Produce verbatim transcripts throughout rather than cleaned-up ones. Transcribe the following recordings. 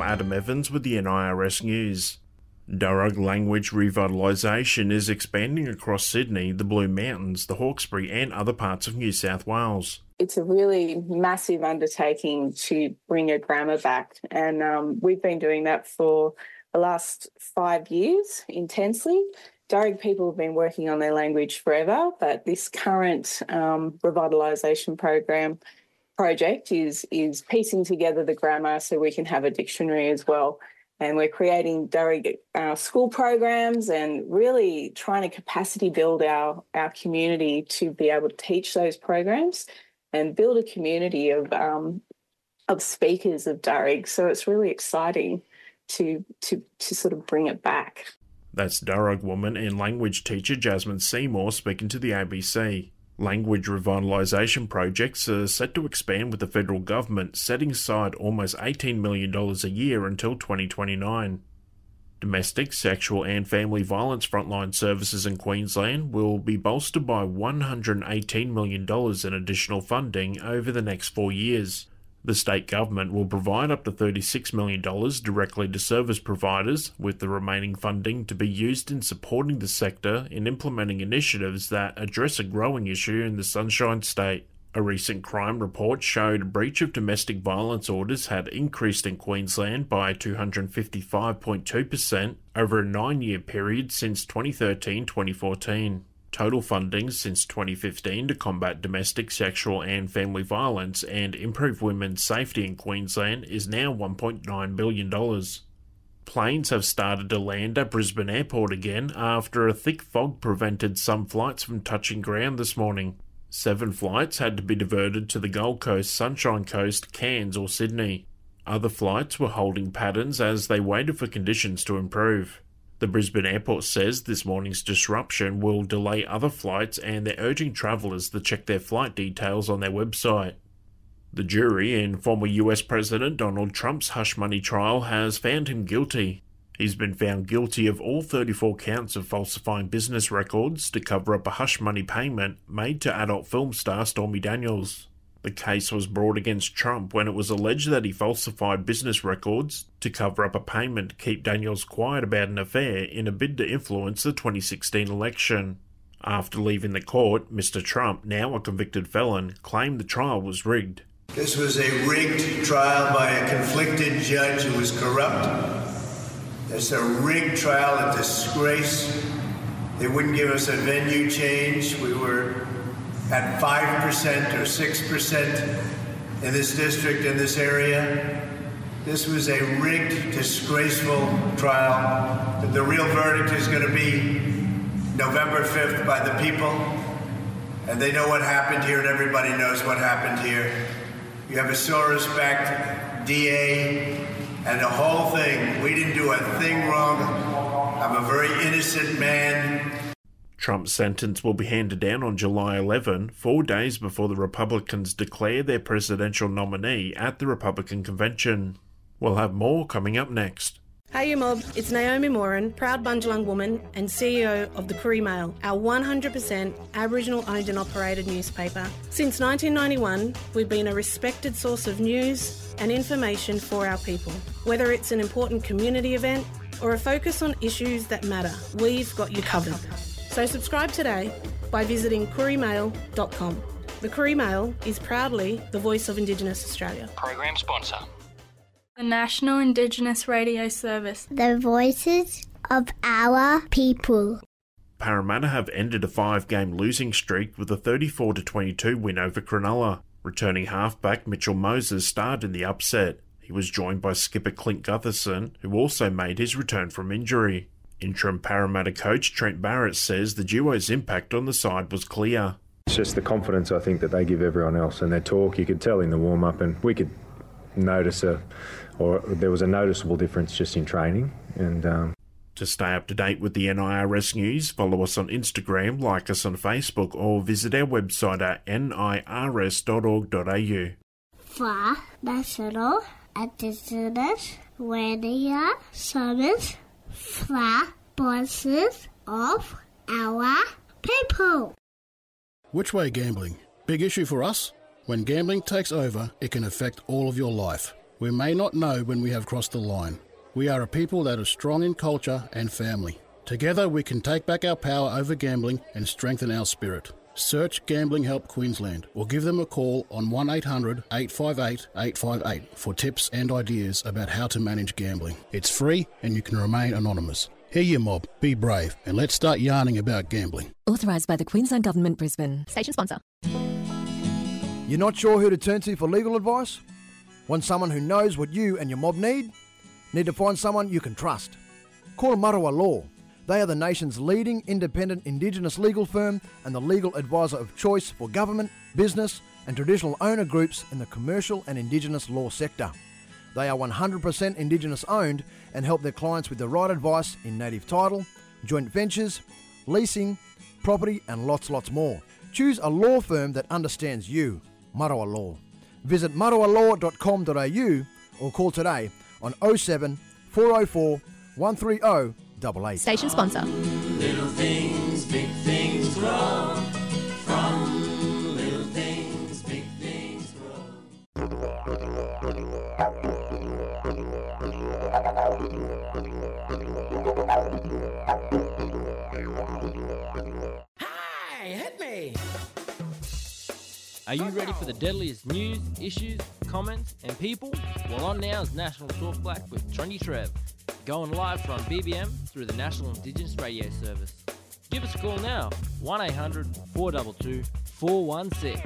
Adam Evans with the N I R S News. Darug language revitalisation is expanding across Sydney, the Blue Mountains, the Hawkesbury and other parts of New South Wales. It's a really massive undertaking to bring a grammar back, and um, we've been doing that for the last five years intensely. Darug people have been working on their language forever, but this current um, revitalisation program project is, is piecing together the grammar so we can have a dictionary as well. And we're creating Darug uh, school programs and really trying to capacity build our, our community to be able to teach those programs and build a community of um, of speakers of Darug. So it's really exciting to to to sort of bring it back. That's Darug woman and language teacher Jasmine Seymour speaking to the A B C. Language revitalisation projects are set to expand with the federal government setting aside almost eighteen million dollars a year until twenty twenty-nine. Domestic, sexual and family violence frontline services in Queensland will be bolstered by one hundred eighteen million dollars in additional funding over the next four years. The state government will provide up to thirty-six million dollars directly to service providers, with the remaining funding to be used in supporting the sector in implementing initiatives that address a growing issue in the Sunshine State. A recent crime report showed a breach of domestic violence orders had increased in Queensland by two hundred fifty-five point two percent over a nine-year period since twenty thirteen to twenty fourteen. Total funding since twenty fifteen to combat domestic, sexual and family violence and improve women's safety in Queensland is now one point nine billion dollars. Planes have started to land at Brisbane Airport again after a thick fog prevented some flights from touching ground this morning. Seven flights had to be diverted to the Gold Coast, Sunshine Coast, Cairns or Sydney. Other flights were holding patterns as they waited for conditions to improve. The Brisbane Airport says this morning's disruption will delay other flights and they're urging travellers to check their flight details on their website. The jury in former U S President Donald Trump's hush money trial has found him guilty. He's been found guilty of all thirty-four counts of falsifying business records to cover up a hush money payment made to adult film star Stormy Daniels. The case was brought against Trump when it was alleged that he falsified business records to cover up a payment to keep Daniels quiet about an affair in a bid to influence the twenty sixteen election. After leaving the court, Mister Trump, now a convicted felon, claimed the trial was rigged. This was a rigged trial by a conflicted judge who was corrupt. It's a rigged trial, a disgrace. They wouldn't give us a venue change. We were at five percent or six percent in this district, in this area. This was a rigged, disgraceful trial. The real verdict is going to be November fifth by the people. And they know what happened here, and everybody knows what happened here. You have a Soros-backed D A and the whole thing. We didn't do a thing wrong. I'm a very innocent man. Trump's sentence will be handed down on July eleventh, four days before the Republicans declare their presidential nominee at the Republican convention. We'll have more coming up next. Hey you mob, it's Naomi Moran, proud Bundjalung woman and C E O of the Koori Mail, our one hundred percent Aboriginal owned and operated newspaper. Since nineteen ninety-one, we've been a respected source of news and information for our people. Whether it's an important community event or a focus on issues that matter, we've got you covered. So subscribe today by visiting koori mail dot com. The Koori Mail is proudly the voice of Indigenous Australia. Program sponsor. The National Indigenous Radio Service. The voices of our people. Parramatta have ended a five-game losing streak with a thirty-four to twenty-two win over Cronulla. Returning halfback Mitchell Moses starred in the upset. He was joined by skipper Clint Gutherson, who also made his return from injury. Interim Parramatta coach Trent Barrett says the duo's impact on the side was clear. It's just the confidence I think that they give everyone else, and their talk, you could tell in the warm-up, and we could notice a, or there was a noticeable difference just in training. And um... To stay up to date with the N I R S news, follow us on Instagram, like us on Facebook, or visit our website at n i r s dot org dot a u. For National Indigenous Radio Service, for voices of our people. Which way gambling? Big issue for us? When gambling takes over, it can affect all of your life. We may not know when we have crossed the line. We are a people that are strong in culture and family. Together we can take back our power over gambling and strengthen our spirit. Search Gambling Help Queensland or give them a call on one eight hundred eight five eight eight five eight for tips and ideas about how to manage gambling. It's free and you can remain anonymous. Hear your mob, be brave, and let's start yarning about gambling. Authorised by the Queensland Government, Brisbane. Station sponsor. You're not sure who to turn to for legal advice? Want someone who knows what you and your mob need? Need to find someone you can trust? Call Marawa Law. They are the nation's leading independent Indigenous legal firm and the legal advisor of choice for government, business and traditional owner groups in the commercial and Indigenous law sector. They are one hundred percent Indigenous owned and help their clients with the right advice in native title, joint ventures, leasing, property and lots lots more. Choose a law firm that understands you. Marawa Law. Visit marawa law dot com dot a u or call today on oh seven four oh four one three oh eight eight. Station sponsor. Little things, big things grow. From little things, big things grow. Hi, hit me. Are you ready for the deadliest news, issues, comments, and people? Well, on now is National Talk Black with Trendy Trev, going live from B B M through the National Indigenous Radio Service. Give us a call now, one eight hundred four two two four one six.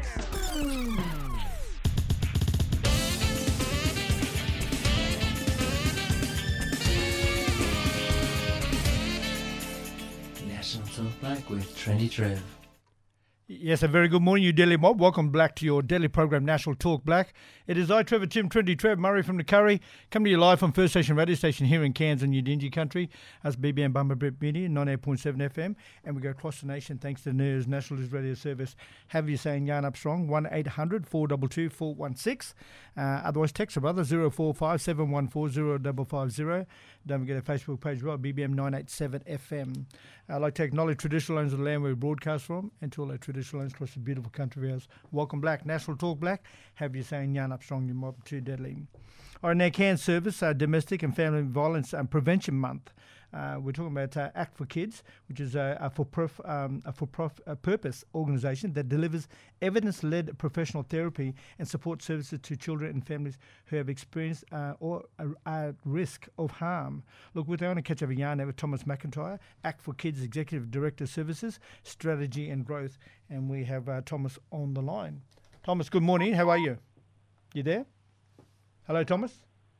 National Talk Black with Trendy Trev. Yes, a very good morning, you Daily Mob. Welcome back to your daily program, National Talk Black. It is I, Trevor Tim, Trendy Trev, Murray from the Curry, coming to you live from First Station Radio Station here in Cairns and Udingi Country. That's B B M Bumba Brett Media, ninety-eight point seven F M. And we go across the nation thanks to N E R S National News Radio Service. Have you saying yarn up strong, one eight hundred four two two four one six. Uh, otherwise, text a brother, zero four five seven one four zero five five zero. Don't forget our Facebook page as well, B B M nine eighty-seven F M. I'd like to acknowledge traditional owners of the land where we broadcast from and to all our traditional owners across the beautiful country of ours. Welcome Black, National Talk Black. Have you saying yarn up strong, you mob too deadly. All right, now Cairns Service, uh, Domestic and Family Violence um, Prevention Month. Uh, we're talking about uh, Act for Kids, which is a, a for prof, um, a for prof, a purpose organisation that delivers evidence-led professional therapy and support services to children and families who have experienced uh, or are at risk of harm. Look, we're going to catch up a yarn now with Thomas McIntyre, Act for Kids Executive Director Services, Strategy and Growth, and we have uh, Thomas on the line. Thomas, good morning. How are you? You there? Hello, Thomas?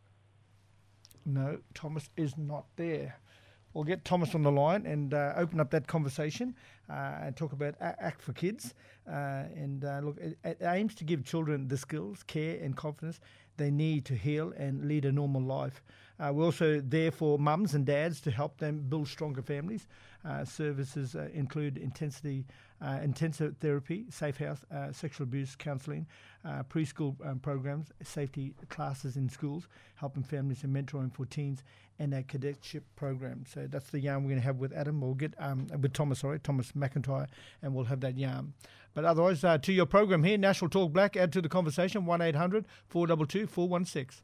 No, Thomas is not there. We'll get Thomas on the line and uh, open up that conversation uh, and talk about Act for Kids. Uh, and uh, look, it, it aims to give children the skills, care and confidence they need to heal and lead a normal life. Uh, we're also there for mums and dads to help them build stronger families. Uh, services uh, include intensity, uh, intensive therapy, safe house, uh, sexual abuse counselling, uh, preschool um, programs, safety classes in schools, helping families and mentoring for teens, and a cadetship program. So that's the yarn we're going to have with Adam. We'll get um, with Thomas, sorry, Thomas McIntyre, and we'll have that yarn. But otherwise, uh, to your program here, National Talk Black, add to the conversation, one eight hundred four two two four one six.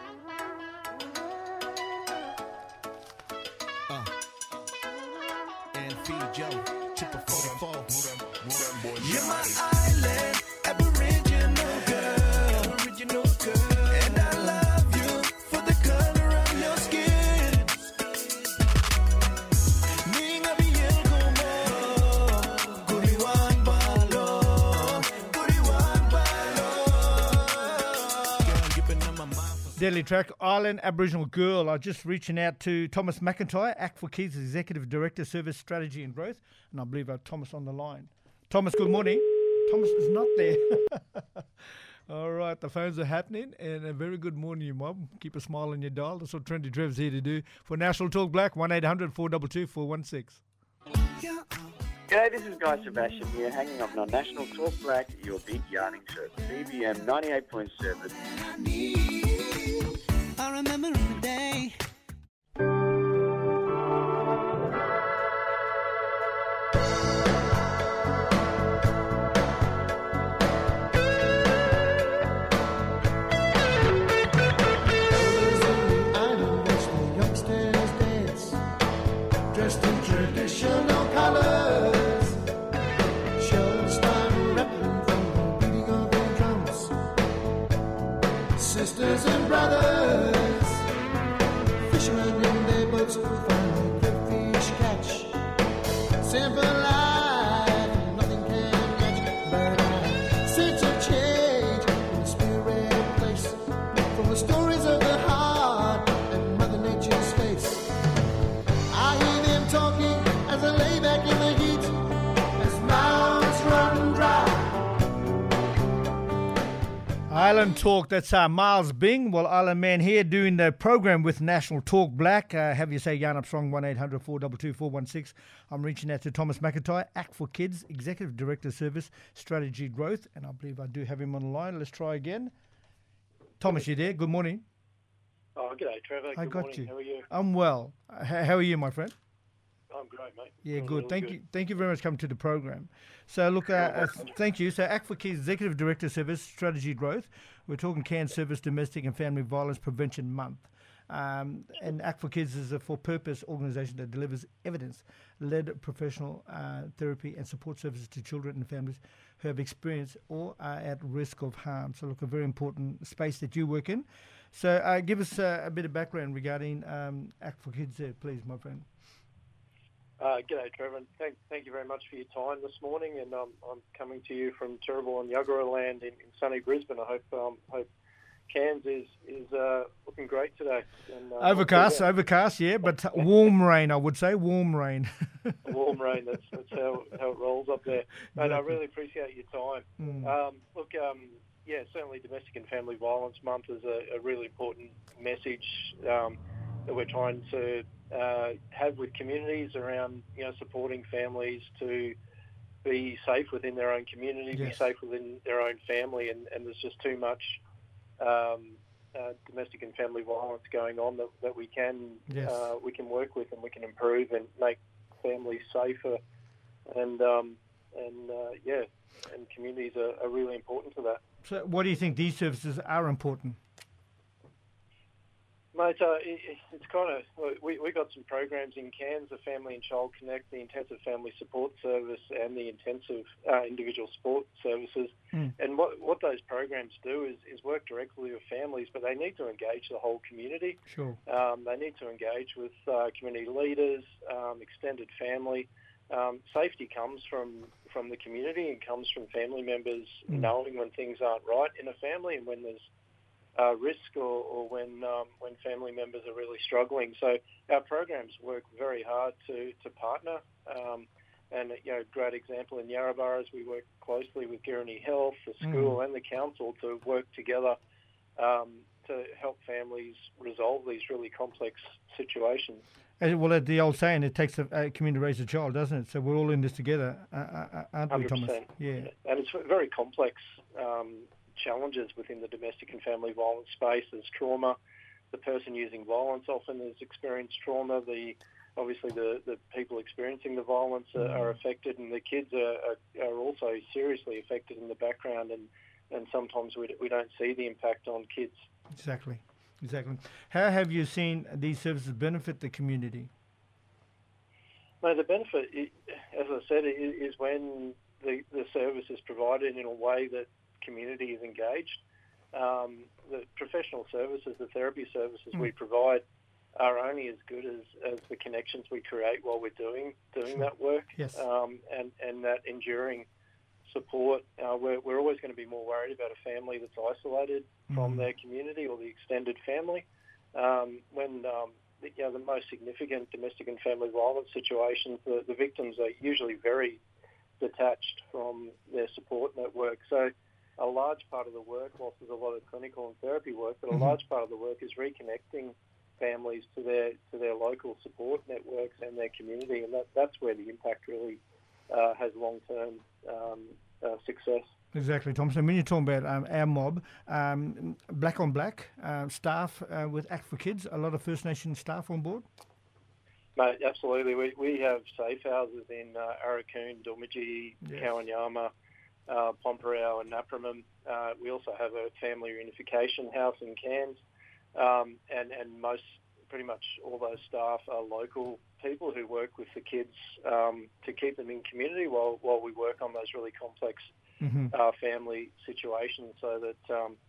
Uh, and feed Joe, Chipper forty-four. You're my island, aboriginal girl, original girl, and I love you for the color of your skin. Ninga bien como, kuriwan balo, kuriwan balo. Deadly track, Island Aboriginal Girl. I'm just reaching out to Thomas McIntyre, Act for Kids Executive Director, Service Strategy and Growth, and I believe I have Thomas on the line. Thomas, good morning. Thomas is not there. All right, the phones are happening, and a very good morning, you mob. Keep a smile on your dial. That's what Trendy Trev's here to do. For National Talk Black, one eight hundred four two two four one six. G'day, this is Guy Sebastian here, hanging up on National Talk Black, your big yarning show, B B M ninety-eight point seven. I remember in the day. sisters and brothers, fishermen in their boats who find the fish catch. Simple life, nothing can match, but a sense of change in the spirit place from the stories of the heart and Mother Nature's face. I hear them talking as I lay back in the heat, as mouths run dry. Island Talk, that's uh, Miles Bing. Well, Island Man here doing the program with National Talk Black. Uh, have you say Yarn Up Strong, one eight hundred four two two four one six. I'm reaching out to Thomas McIntyre, Act for Kids, Executive Director Service, Strategy Growth. And I believe I do have him on the line. Let's try again. Thomas, you there? Good morning. Oh, g'day, Trevor. Good I got morning. you. How are you? I'm well. Uh, h- how are you, my friend? I'm great, mate. Yeah, I'm good. really Thank good. you. Thank you very much for coming to the program. So, look, uh, uh, thank you. So, Act for Kids, Executive Director Service, Strategy Growth. We're talking Cairns Service Domestic and Family Violence Prevention Month. Um, and Act for Kids is a for-purpose organisation that delivers evidence-led professional uh, therapy and support services to children and families who have experienced or are at risk of harm. So, look, a very important space that you work in. So, uh, give us uh, a bit of background regarding um, Act for Kids there, please, my friend. Uh, g'day, Trevor. And thank, thank you very much for your time this morning. And um, I'm coming to you from Turrbal and Yuggera land in, in sunny Brisbane. I hope um, hope Cairns is is uh, looking great today. And, uh, Overcast, overcast, yeah, but warm rain, I would say, warm rain. warm rain. That's that's how, how it rolls up there. And I really appreciate your time. Mm. Um, look, um, yeah, certainly Domestic and Family Violence Month is a, a really important message um, that we're trying to uh, have with communities around, you know, supporting families to be safe within their own community, Yes. be safe within their own family, and, and there's just too much um, uh, domestic and family violence going on that, that we can Yes. uh, we can work with and we can improve and make families safer, and um, and uh, yeah, and communities are, are really important to that. So, what do you think these services are important? Mate, uh, it, it's kind of, we we got some programs in Cairns, the Family and Child Connect, the Intensive Family Support Service, and the Intensive uh, Individual Support Services. Mm. And what what those programs do is, is work directly with families, but they need to engage the whole community. Sure. Um, they need to engage with uh, community leaders, um, extended family. Um, safety comes from, from the community and comes from family members Mm. knowing when things aren't right in a family and when there's Uh, risk or, or when um, when family members are really struggling. So our programs work very hard to, to partner. Um, and, you know, great example in Yarrabah is we work closely with Gurney Health, the school Mm. and the council to work together um, to help families resolve these really complex situations. Uh, Well, uh, the old saying, it takes a, a community to raise a child, doesn't it? So we're all in this together, uh, uh, aren't we, Thomas? Yeah. And it's very complex um, challenges within the domestic and family violence space. There's trauma. The person using violence often has experienced trauma. The obviously the, the people experiencing the violence are, are affected, and the kids are, are, are also seriously affected in the background. And, and sometimes we, we don't see the impact on kids. Exactly, exactly. How have you seen these services benefit the community? No, the benefit, i- as I said, i- is when the, the service is provided in a way that community is engaged. Um, the professional services, the therapy services Mm. we provide are only as good as, as the connections we create while we're doing doing Sure. that work. Yes. Um, and, and that enduring support. Uh, we're, we're always going to be more worried about a family that's isolated from Mm. their community or the extended family. Um, when um, the, you know, the most significant domestic and family violence situations, the, the victims are usually very detached from their support network. So a large part of the work, whilst there's a lot of clinical and therapy work, but a Mhm. large part of the work is reconnecting families to their to their local support networks and their community, and that, that's where the impact really uh, has long-term um, uh, success. Exactly, Thomas. And when you're talking about um, our mob, um, Black on Black uh, staff uh, with Act for Kids, a lot of First Nation staff on board? Mate, absolutely. We we have safe houses in uh, Arakoon, Dulmiji, Yes. Kawanyama, uh, Pomperau and Napramum. Uh, we also have a family reunification house in Cairns, um, and, and most, pretty much all those staff are local people who work with the kids um, to keep them in community while, while we work on those really complex Mm-hmm. uh, family situations so that um,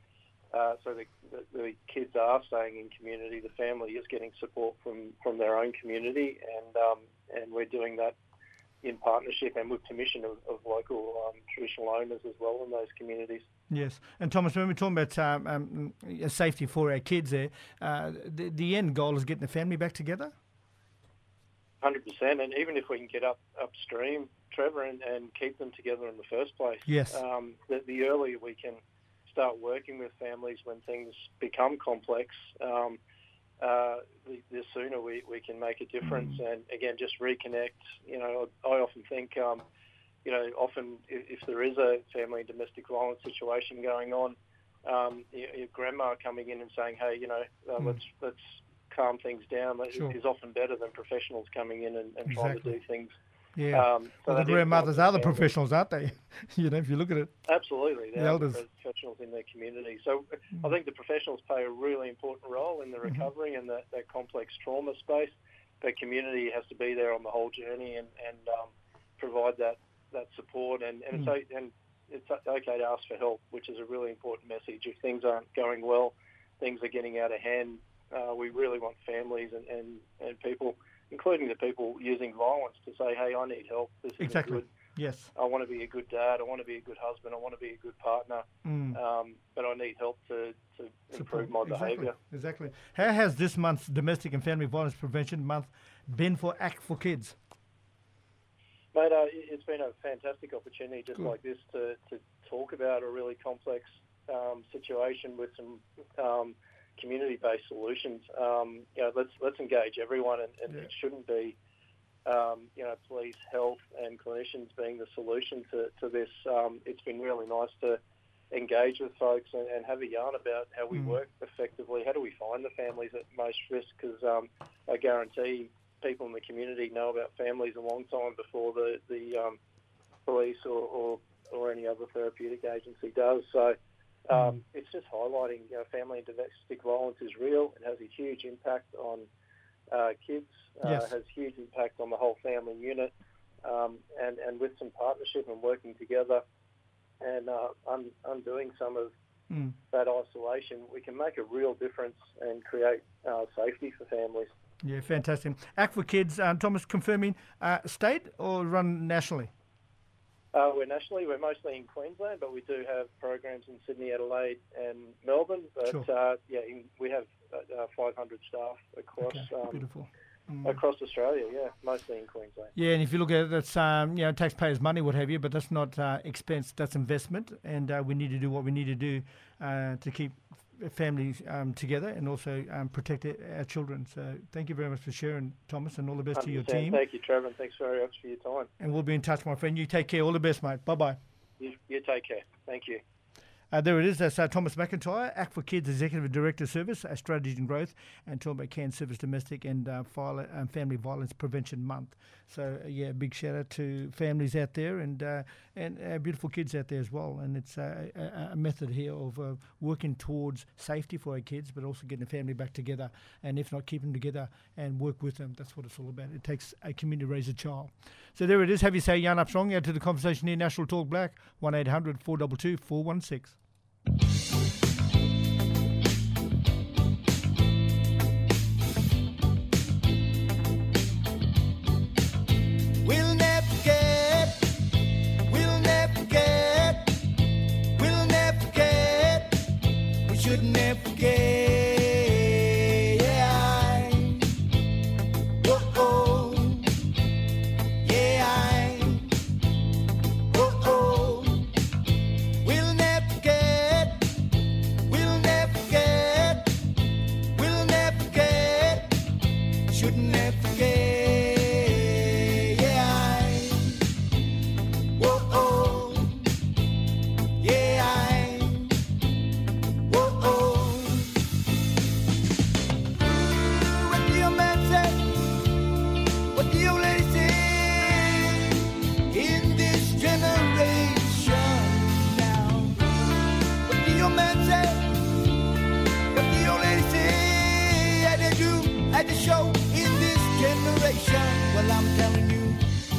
Uh, so the, the, the kids are staying in community. The family is getting support from, from their own community, and um, and we're doing that in partnership and with permission of, of local um, traditional owners as well in those communities. Yes. And Thomas, when we're talking about um, um, safety for our kids there, uh, the, the end goal is getting the family back together? one hundred percent. And even if we can get up upstream, Trevor, and, and keep them together in the first place, yes. um, the, the earlier we can start working with families when things become complex, um, uh, the, the sooner we, we can make a difference. Mm. And again, just reconnect. You know, I often think, um, you know, often if, if there is a family and domestic violence situation going on, um, your, your grandma coming in and saying, hey, you know, uh, mm. let's let's calm things down, sure. is often better than professionals coming in and, and exactly. trying to do things. Yeah, um, so well, the grandmothers are the professionals, aren't they? You know, if you look at it. Absolutely, the they're elders. The professionals in their community. So mm. I think the professionals play a really important role in the recovery mm-hmm. and that, that complex trauma space. The community has to be there on the whole journey and, and um, provide that, that support. And, and, mm. it's, and it's okay to ask for help, which is a really important message. If things aren't going well, things are getting out of hand, uh, we really want families and, and, and people, including the people using violence, to say, hey, I need help. This isn't exactly. good. Yes. I want to be a good dad. I want to be a good husband. I want to be a good partner. Mm. Um, but I need help to, to improve my exactly. behaviour. Exactly. How has this month's Domestic and Family Violence Prevention Month been for Act for Kids? Mate, uh, it's been a fantastic opportunity just Good. like this to, to talk about a really complex um, situation with some um, community-based solutions. Um, you know, let's let's engage everyone, and, and yeah. it shouldn't be, um, you know, police, health, and clinicians being the solution to to this. Um, it's been really nice to engage with folks and, and have a yarn about how we mm. work effectively. How do we find the families at most risk? Because um, I guarantee people in the community know about families a long time before the the um, police or, or or any other therapeutic agency does. So. Um, it's just highlighting, you know, family and domestic violence is real. It has a huge impact on uh, kids. Uh, yes. It has huge impact on the whole family unit. Um, and, and with some partnership and working together and uh, un- undoing some of mm. that isolation, we can make a real difference and create uh, safety for families. Yeah, fantastic. Act for Kids, uh, Thomas, confirming, uh, state or run nationally? Uh, we're nationally, we're mostly in Queensland, but we do have programs in Sydney, Adelaide and Melbourne. But sure. uh, yeah, in, we have uh, five hundred staff across okay. um, Beautiful. Mm. across Australia, yeah, mostly in Queensland. Yeah, and if you look at it, that's um, you know, taxpayers' money, what have you, but that's not uh, expense, that's investment, and uh, we need to do what we need to do uh, to keep families um, together and also um, protect our children. So thank you very much for sharing, Thomas, and all the best to your team. Thank you, Trevor, and thanks very much for your time. And we'll be in touch, my friend. You take care. All the best, mate. Bye-bye. You, you take care. Thank you. Uh, there it is. That's uh, Thomas McIntyre, Act for Kids Executive Director Service, uh, Strategy and Growth, and talking about Cairns Service Domestic and uh, File, um, Family Violence Prevention Month. So, uh, yeah, big shout out to families out there and uh, and uh, beautiful kids out there as well. And it's uh, a, a method here of uh, working towards safety for our kids, but also getting the family back together. And if not, keep them together and work with them. That's what it's all about. It takes a community to raise a child. So there it is. Have you say Yarn Up Strong. Out to the conversation here, National Talk Black, one eight hundred four two two four one six. We'll never forget, we'll never forget, we'll never forget, we should never forget, yeah, oh, oh, yeah, oh, oh, we'll never forget, we'll never forget, we'll never forget, should never forget. At the show in this generation, well, I'm telling you,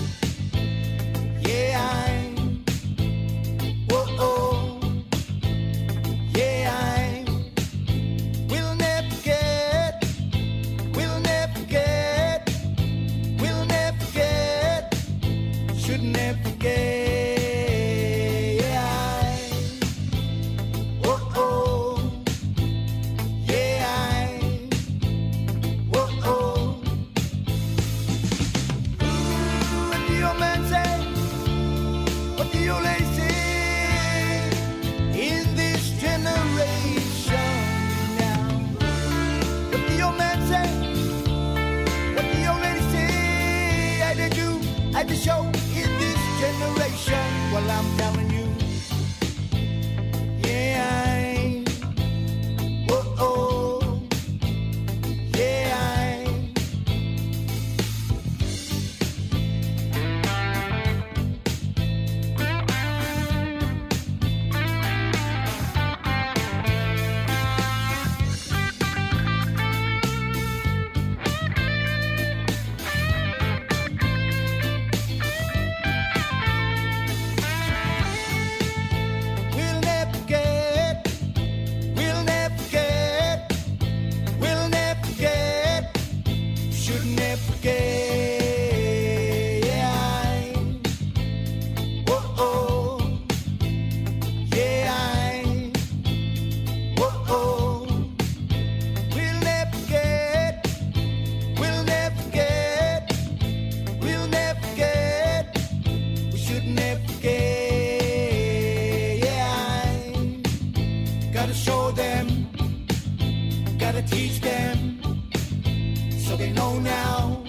yeah, I'm, whoa, oh, yeah, I'm, teach them so they know now.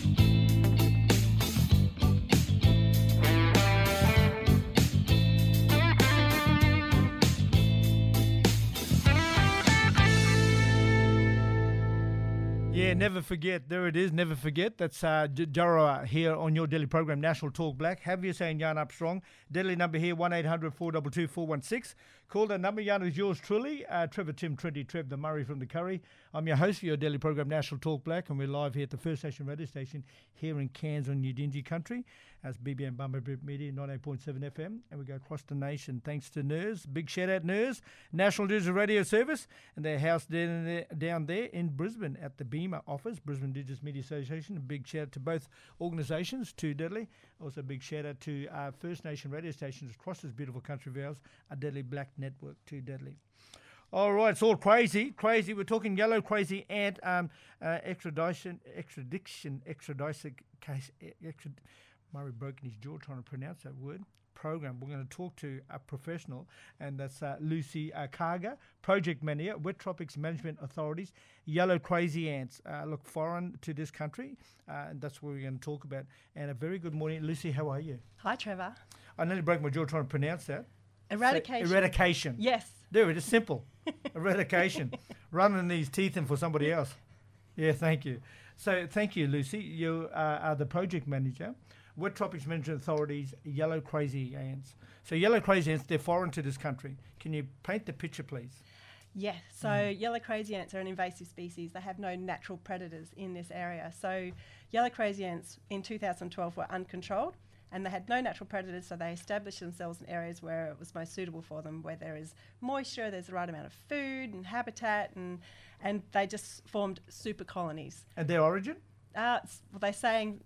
Yeah, never forget. There it is, never forget. That's uh, J- Jara here on your daily program, National Talk Black. Have you saying Yarn Up Strong. Deadly number here, one eight hundred four two two four one six. Call that number. Yarn is yours truly. Uh, Trevor Tim twenty Trev, the Murray from the Curry. I'm your host for your daily program, National Talk Black, and we're live here at the First Nation radio station here in Cairns on Udingi country. That's B B M Bumba Media, ninety-eight point seven F M, and we go across the nation thanks to N E R S. Big shout out N E R S, National Digital Radio Service, and their house down there, down there in Brisbane at the BEMA office, Brisbane Indigenous Media Association. A big shout out to both organisations, to Deadly. Also a big shout out to uh, First Nation radio stations across this beautiful country of ours, a Deadly Black Network, to Deadly. All right, it's all crazy, crazy. We're talking yellow crazy ant um, uh, extradition, extradition, extradition case. Extrad- Murray broke in his jaw trying to pronounce that word. Program. We're going to talk to a professional, and that's uh, Lucy uh, Karga, project manager, Wet Tropics Management Authorities. Yellow crazy ants uh, look foreign to this country, uh, and that's what we're going to talk about. And a very good morning, Lucy. How are you? Hi, Trevor. I nearly broke my jaw trying to pronounce that. Eradication. So, eradication. Yes. There it is. Simple. Eradication. Running these teeth in for somebody else. Yeah, thank you. So, thank you, Lucy. You uh, are the project manager. Wet Tropics Management Authorities, yellow crazy ants. So yellow crazy ants, they're foreign to this country. Can you paint the picture, please? Yes, so mm. yellow crazy ants are an invasive species. They have no natural predators in this area. So yellow crazy ants in two thousand twelve were uncontrolled, and they had no natural predators, so they established themselves in areas where it was most suitable for them, where there is moisture, there's the right amount of food and habitat, and, and they just formed super colonies. And their origin? Uh, well, they're saying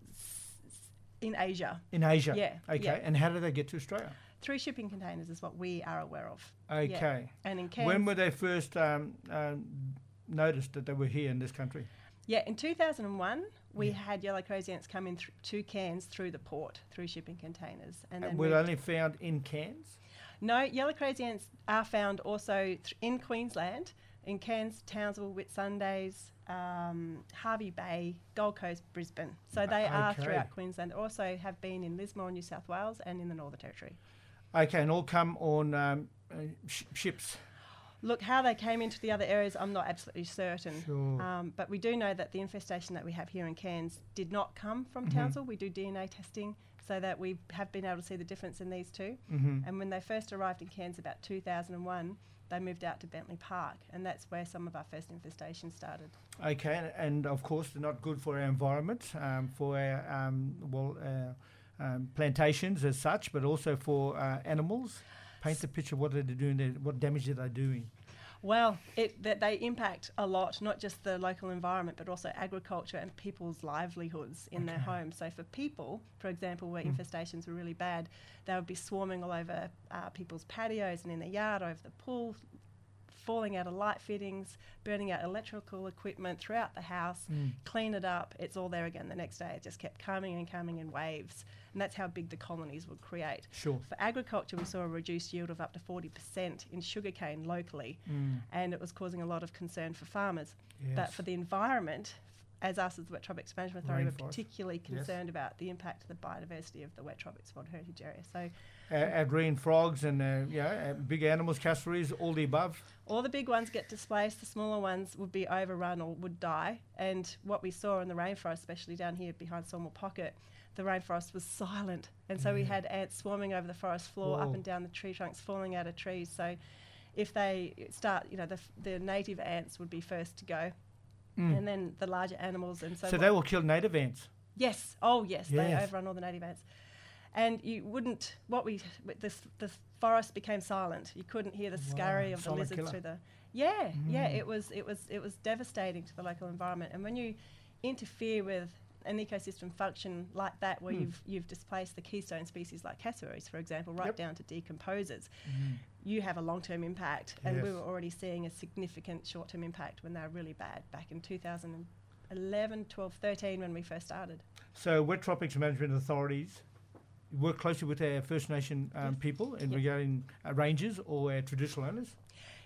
in Asia. In Asia? Yeah. Okay. Yeah. And how did they get to Australia? Through shipping containers is what we are aware of. Okay. Yeah. And in Cairns, when were they first um, um, noticed that they were here in this country? Yeah, in two thousand one, we yeah. had yellow crazy ants come in th- to Cairns through the port, through shipping containers. And, and then were they only found in Cairns? No, yellow crazy ants are found also th- in Queensland, in Cairns, Townsville, Whitsundays, um, Hervey Bay, Gold Coast, Brisbane. So they okay. are throughout Queensland. They also have been in Lismore, New South Wales, and in the Northern Territory. Okay, and all come on um, uh, sh- ships? Look, how they came into the other areas, I'm not absolutely certain. Sure. Um, but we do know that the infestation that we have here in Cairns did not come from mm-hmm. Townsville. We do D N A testing so that we have been able to see the difference in these two. Mm-hmm. And when they first arrived in Cairns about two thousand one, they moved out to Bentley Park, and that's where some of our first infestations started. Okay, and, and of course they're not good for our environment, um, for our um, well uh, um, plantations as such, but also for uh, animals. Paint the picture. What are they doing there? What damage are they doing? Well, it, that they impact a lot, not just the local environment, but also agriculture and people's livelihoods in okay. their homes. So for people, for example, where mm. infestations were really bad, they would be swarming all over uh, people's patios and in their yard, over the pool, falling out of light fittings, burning out electrical equipment throughout the house, mm. clean it up, it's all there again the next day. It just kept coming and coming in waves. And that's how big the colonies would create. Sure. For agriculture, we saw a reduced yield of up to forty percent in sugarcane locally, mm. and it was causing a lot of concern for farmers. Yes. But for the environment, as us as the Wet Tropics Management Authority, Rainforest. we're particularly concerned yes. about the impact of the biodiversity of the Wet Tropics World Heritage Area. So, uh, our green frogs and uh, yeah, uh, big animals, cassowaries, all the above. All the big ones get displaced, the smaller ones would be overrun or would die. And what we saw in the rainforest, especially down here behind Sawmill Pocket, the rainforest was silent. And so yeah. we had ants swarming over the forest floor, Whoa. up and down the tree trunks, falling out of trees. So if they start, you know, the, the native ants would be first to go. Mm. And then the larger animals. And so, so they will kill native ants? Yes. Oh, yes. yes. They overrun all the native ants. And you wouldn't, what we, the, the forest became silent. You couldn't hear the wow. scurry of Silent the lizards killer. through the, yeah, mm. yeah, it was, it was, it was devastating to the local environment. And when you interfere with an ecosystem function like that, where mm. you've, you've displaced the keystone species like cassowaries, for example, right yep. down to decomposers, mm. you have a long-term impact. And yes. we were already seeing a significant short-term impact when they were really bad back in two thousand eleven, twelve, thirteen when we first started. So Wet Tropics Management Authorities work closely with our First Nation um, yes. people in yep. regarding uh, rangers or our traditional owners?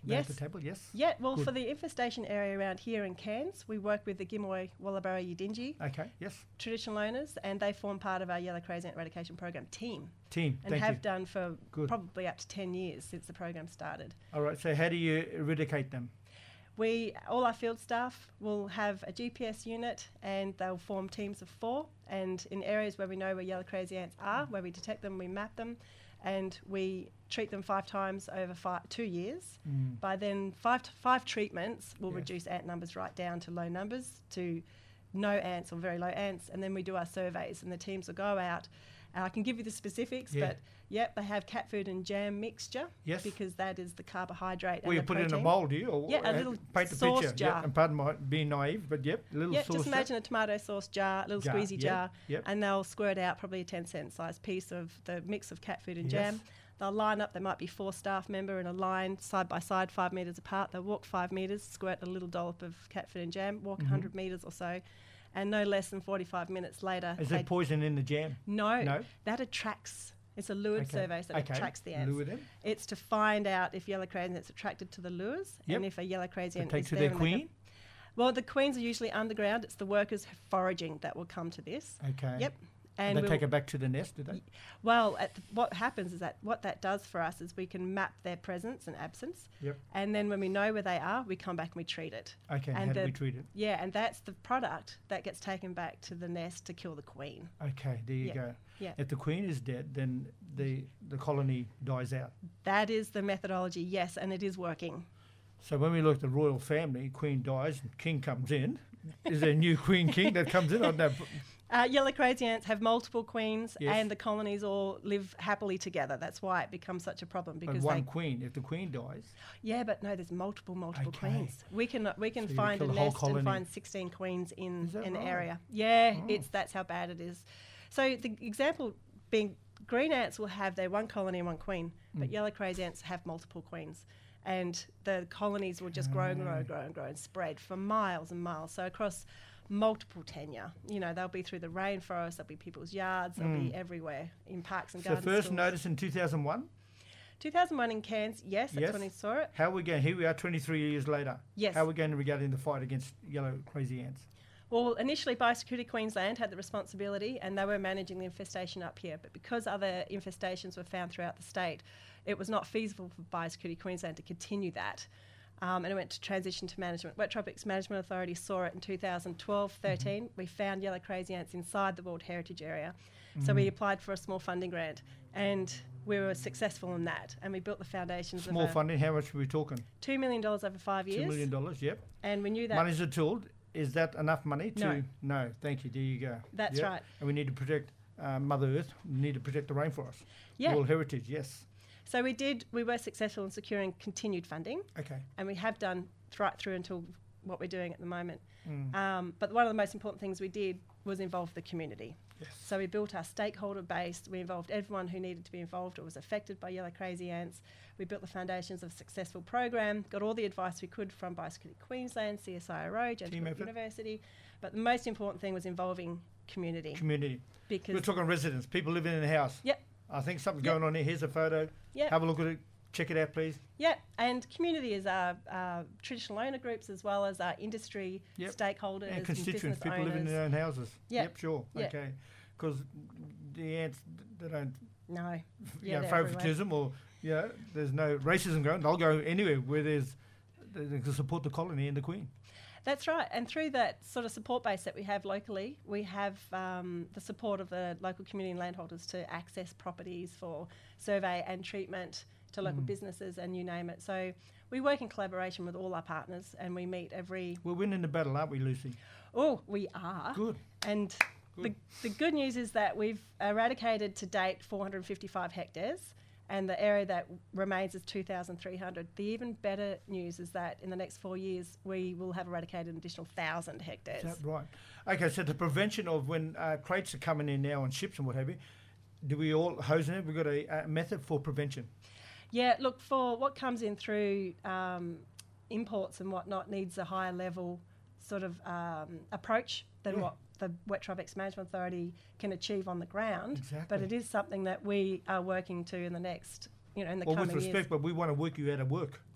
Yes. at the table, yes? Yeah, well, Good. for the infestation area around here in Cairns, we work with the Gimuy Wallabarra Yidinji Okay, yes. traditional owners, and they form part of our yellow crazy ant eradication program team. Team, And thank have you. done for Good. probably up to ten years since the program started. All right, so how do you eradicate them? We, all our field staff will have a G P S unit, and they'll form teams of four. And in areas where we know where yellow crazy ants are, where we detect them, we map them, and we treat them five times over five, two years. Mm. By then, five t- five treatments will Yes. reduce ant numbers right down to low numbers, to no ants or very low ants. And then we do our surveys, and the teams will go out. And I can give you the specifics, Yeah. but yep, they have cat food and jam mixture. Yes. Because that is the carbohydrate. Well, and you the put it in a protein. mould, do you? Or Yeah, a uh, little paint the sauce picture. jar. Yep, and pardon my being naive, but yep, a little Yeah, sauce just jar. imagine a tomato sauce jar, a little Jar, squeezy yep, jar, yep. and they'll squirt out probably a ten cent size piece of the mix of cat food and Yes. jam. They'll line up, there might be four staff member in a line side by side, five metres apart. They'll walk five metres, squirt a little dollop of cat food and jam, walk Mhm. one hundred metres or so, and no less than forty-five minutes later. Is they- there poison in the jam? No, No? that attracts. It's a lured Okay. survey, so it Okay. attracts the ants. Lure them. It's to find out if yellow crazy ants attracted to the lures, Yep. and if a yellow crazy They ant take is to there their and they go- queen? Well, the queens are usually underground. It's the workers foraging that will come to this. Okay. Yep. And they we'll- take it back to the nest, do they? Well, at the, what happens is that what that does for us is we can map their presence and absence. Yep. And then when we know where they are, we come back and we treat it. Okay, and how do the- we treat it? Yeah, and that's the product that gets taken back to the nest to kill the queen. Okay, there you Yeah, go. yeah. If the queen is dead, then the, the colony dies out. That is the methodology, yes, and it is working. So when we look at the royal family, queen dies, and king comes in. Is there a new queen king that comes in? I don't know. Uh, yellow crazy ants have multiple queens, Yes. and the colonies all live happily together. That's why it becomes such a problem But because one they. queen, if the queen dies, Yeah, but no, there's multiple, multiple Okay. queens. We can we can So you find a kill the whole nest colony. and find sixteen queens in Is that an right? area. Yeah, Oh. it's that's how bad it is. So the example being green ants will have their one colony and one queen, but Mm. yellow crazy ants have multiple queens. And the colonies will just grow and grow and grow and grow and spread for miles and miles. So across multiple tenure, you know, they'll be through the rainforest, they'll be people's yards, they'll be Mm. everywhere in parks and so gardens. first notice in two thousand one? two thousand one in Cairns, yes, that's Yes. when he saw it. How are we going? Here we are twenty-three years later. Yes. How are we going to regard in the fight against yellow crazy ants? Well, initially Biosecurity Queensland had the responsibility and they were managing the infestation up here, but because other infestations were found throughout the state, it was not feasible for Biosecurity Queensland to continue that. Um, and it went to transition to management. Wet Tropics Management Authority saw it in two thousand twelve thirteen. We found yellow crazy ants inside the World Heritage Area. So we Mhm. applied for a small funding grant and we were successful in that. And we built the foundations Small of a funding, how much are we talking? two million dollars over five years. Two million dollars, yep. And we knew that. Money's a tool. Is that enough money to? No. No, thank you. There you go. That's Yep. right. And we need to protect uh, Mother Earth. We need to protect the rainforest. Yeah. World Heritage, yes. So we did, we were successful in securing continued funding. Okay. And we have done th- right through until what we're doing at the moment. Mm. Um, but one of the most important things we did was involve the community. Yes. So we built our stakeholder base. We involved everyone who needed to be involved or was affected by yellow crazy ants. We built the foundations of a successful program, got all the advice we could from Biosecurity Queensland, C S I R O, Team Gentleman effort. University. But the most important thing was involving community. Community. Because We're talking residents, people living in a house. Yep. I think something's Yep. going on here. Here's a photo. Yep. Have a look at it. Check it out, please. Yeah, and community is our, our traditional owner groups as well as our industry Yep. stakeholders And and constituents, business people owners. living in their own houses. Yep. Yep, sure. Yep. Okay. Because the ants, they don't No. you Yeah, know, they're everywhere. favoritism or, you know, there's no racism going. They'll go anywhere where there's, they they can support the colony and the Queen. That's right. And through that sort of support base that we have locally, we have um, the support of the local community and landholders to access properties for survey and treatment to local Mm. businesses and you name it. So we work in collaboration with all our partners and we meet every... We're winning the battle, aren't we, Lucy? Oh, we are. Good. And the, the good news is that we've eradicated to date four hundred fifty-five hectares and the area that remains is two thousand three hundred. The even better news is that in the next four years, we will have eradicated an additional one thousand hectares. Is that right? Okay, so the prevention of when uh, crates are coming in now on ships and what have you, do we all hose in it? We've got a, a method for prevention. Yeah, look, for what comes in through um, imports and whatnot needs a higher level sort of um, approach than Yeah. what the Wet Tropics Management Authority can achieve on the ground. Exactly. But it is something that we are working to in the next, you know, in the Well, coming with respect, years. but we want to work you out of work.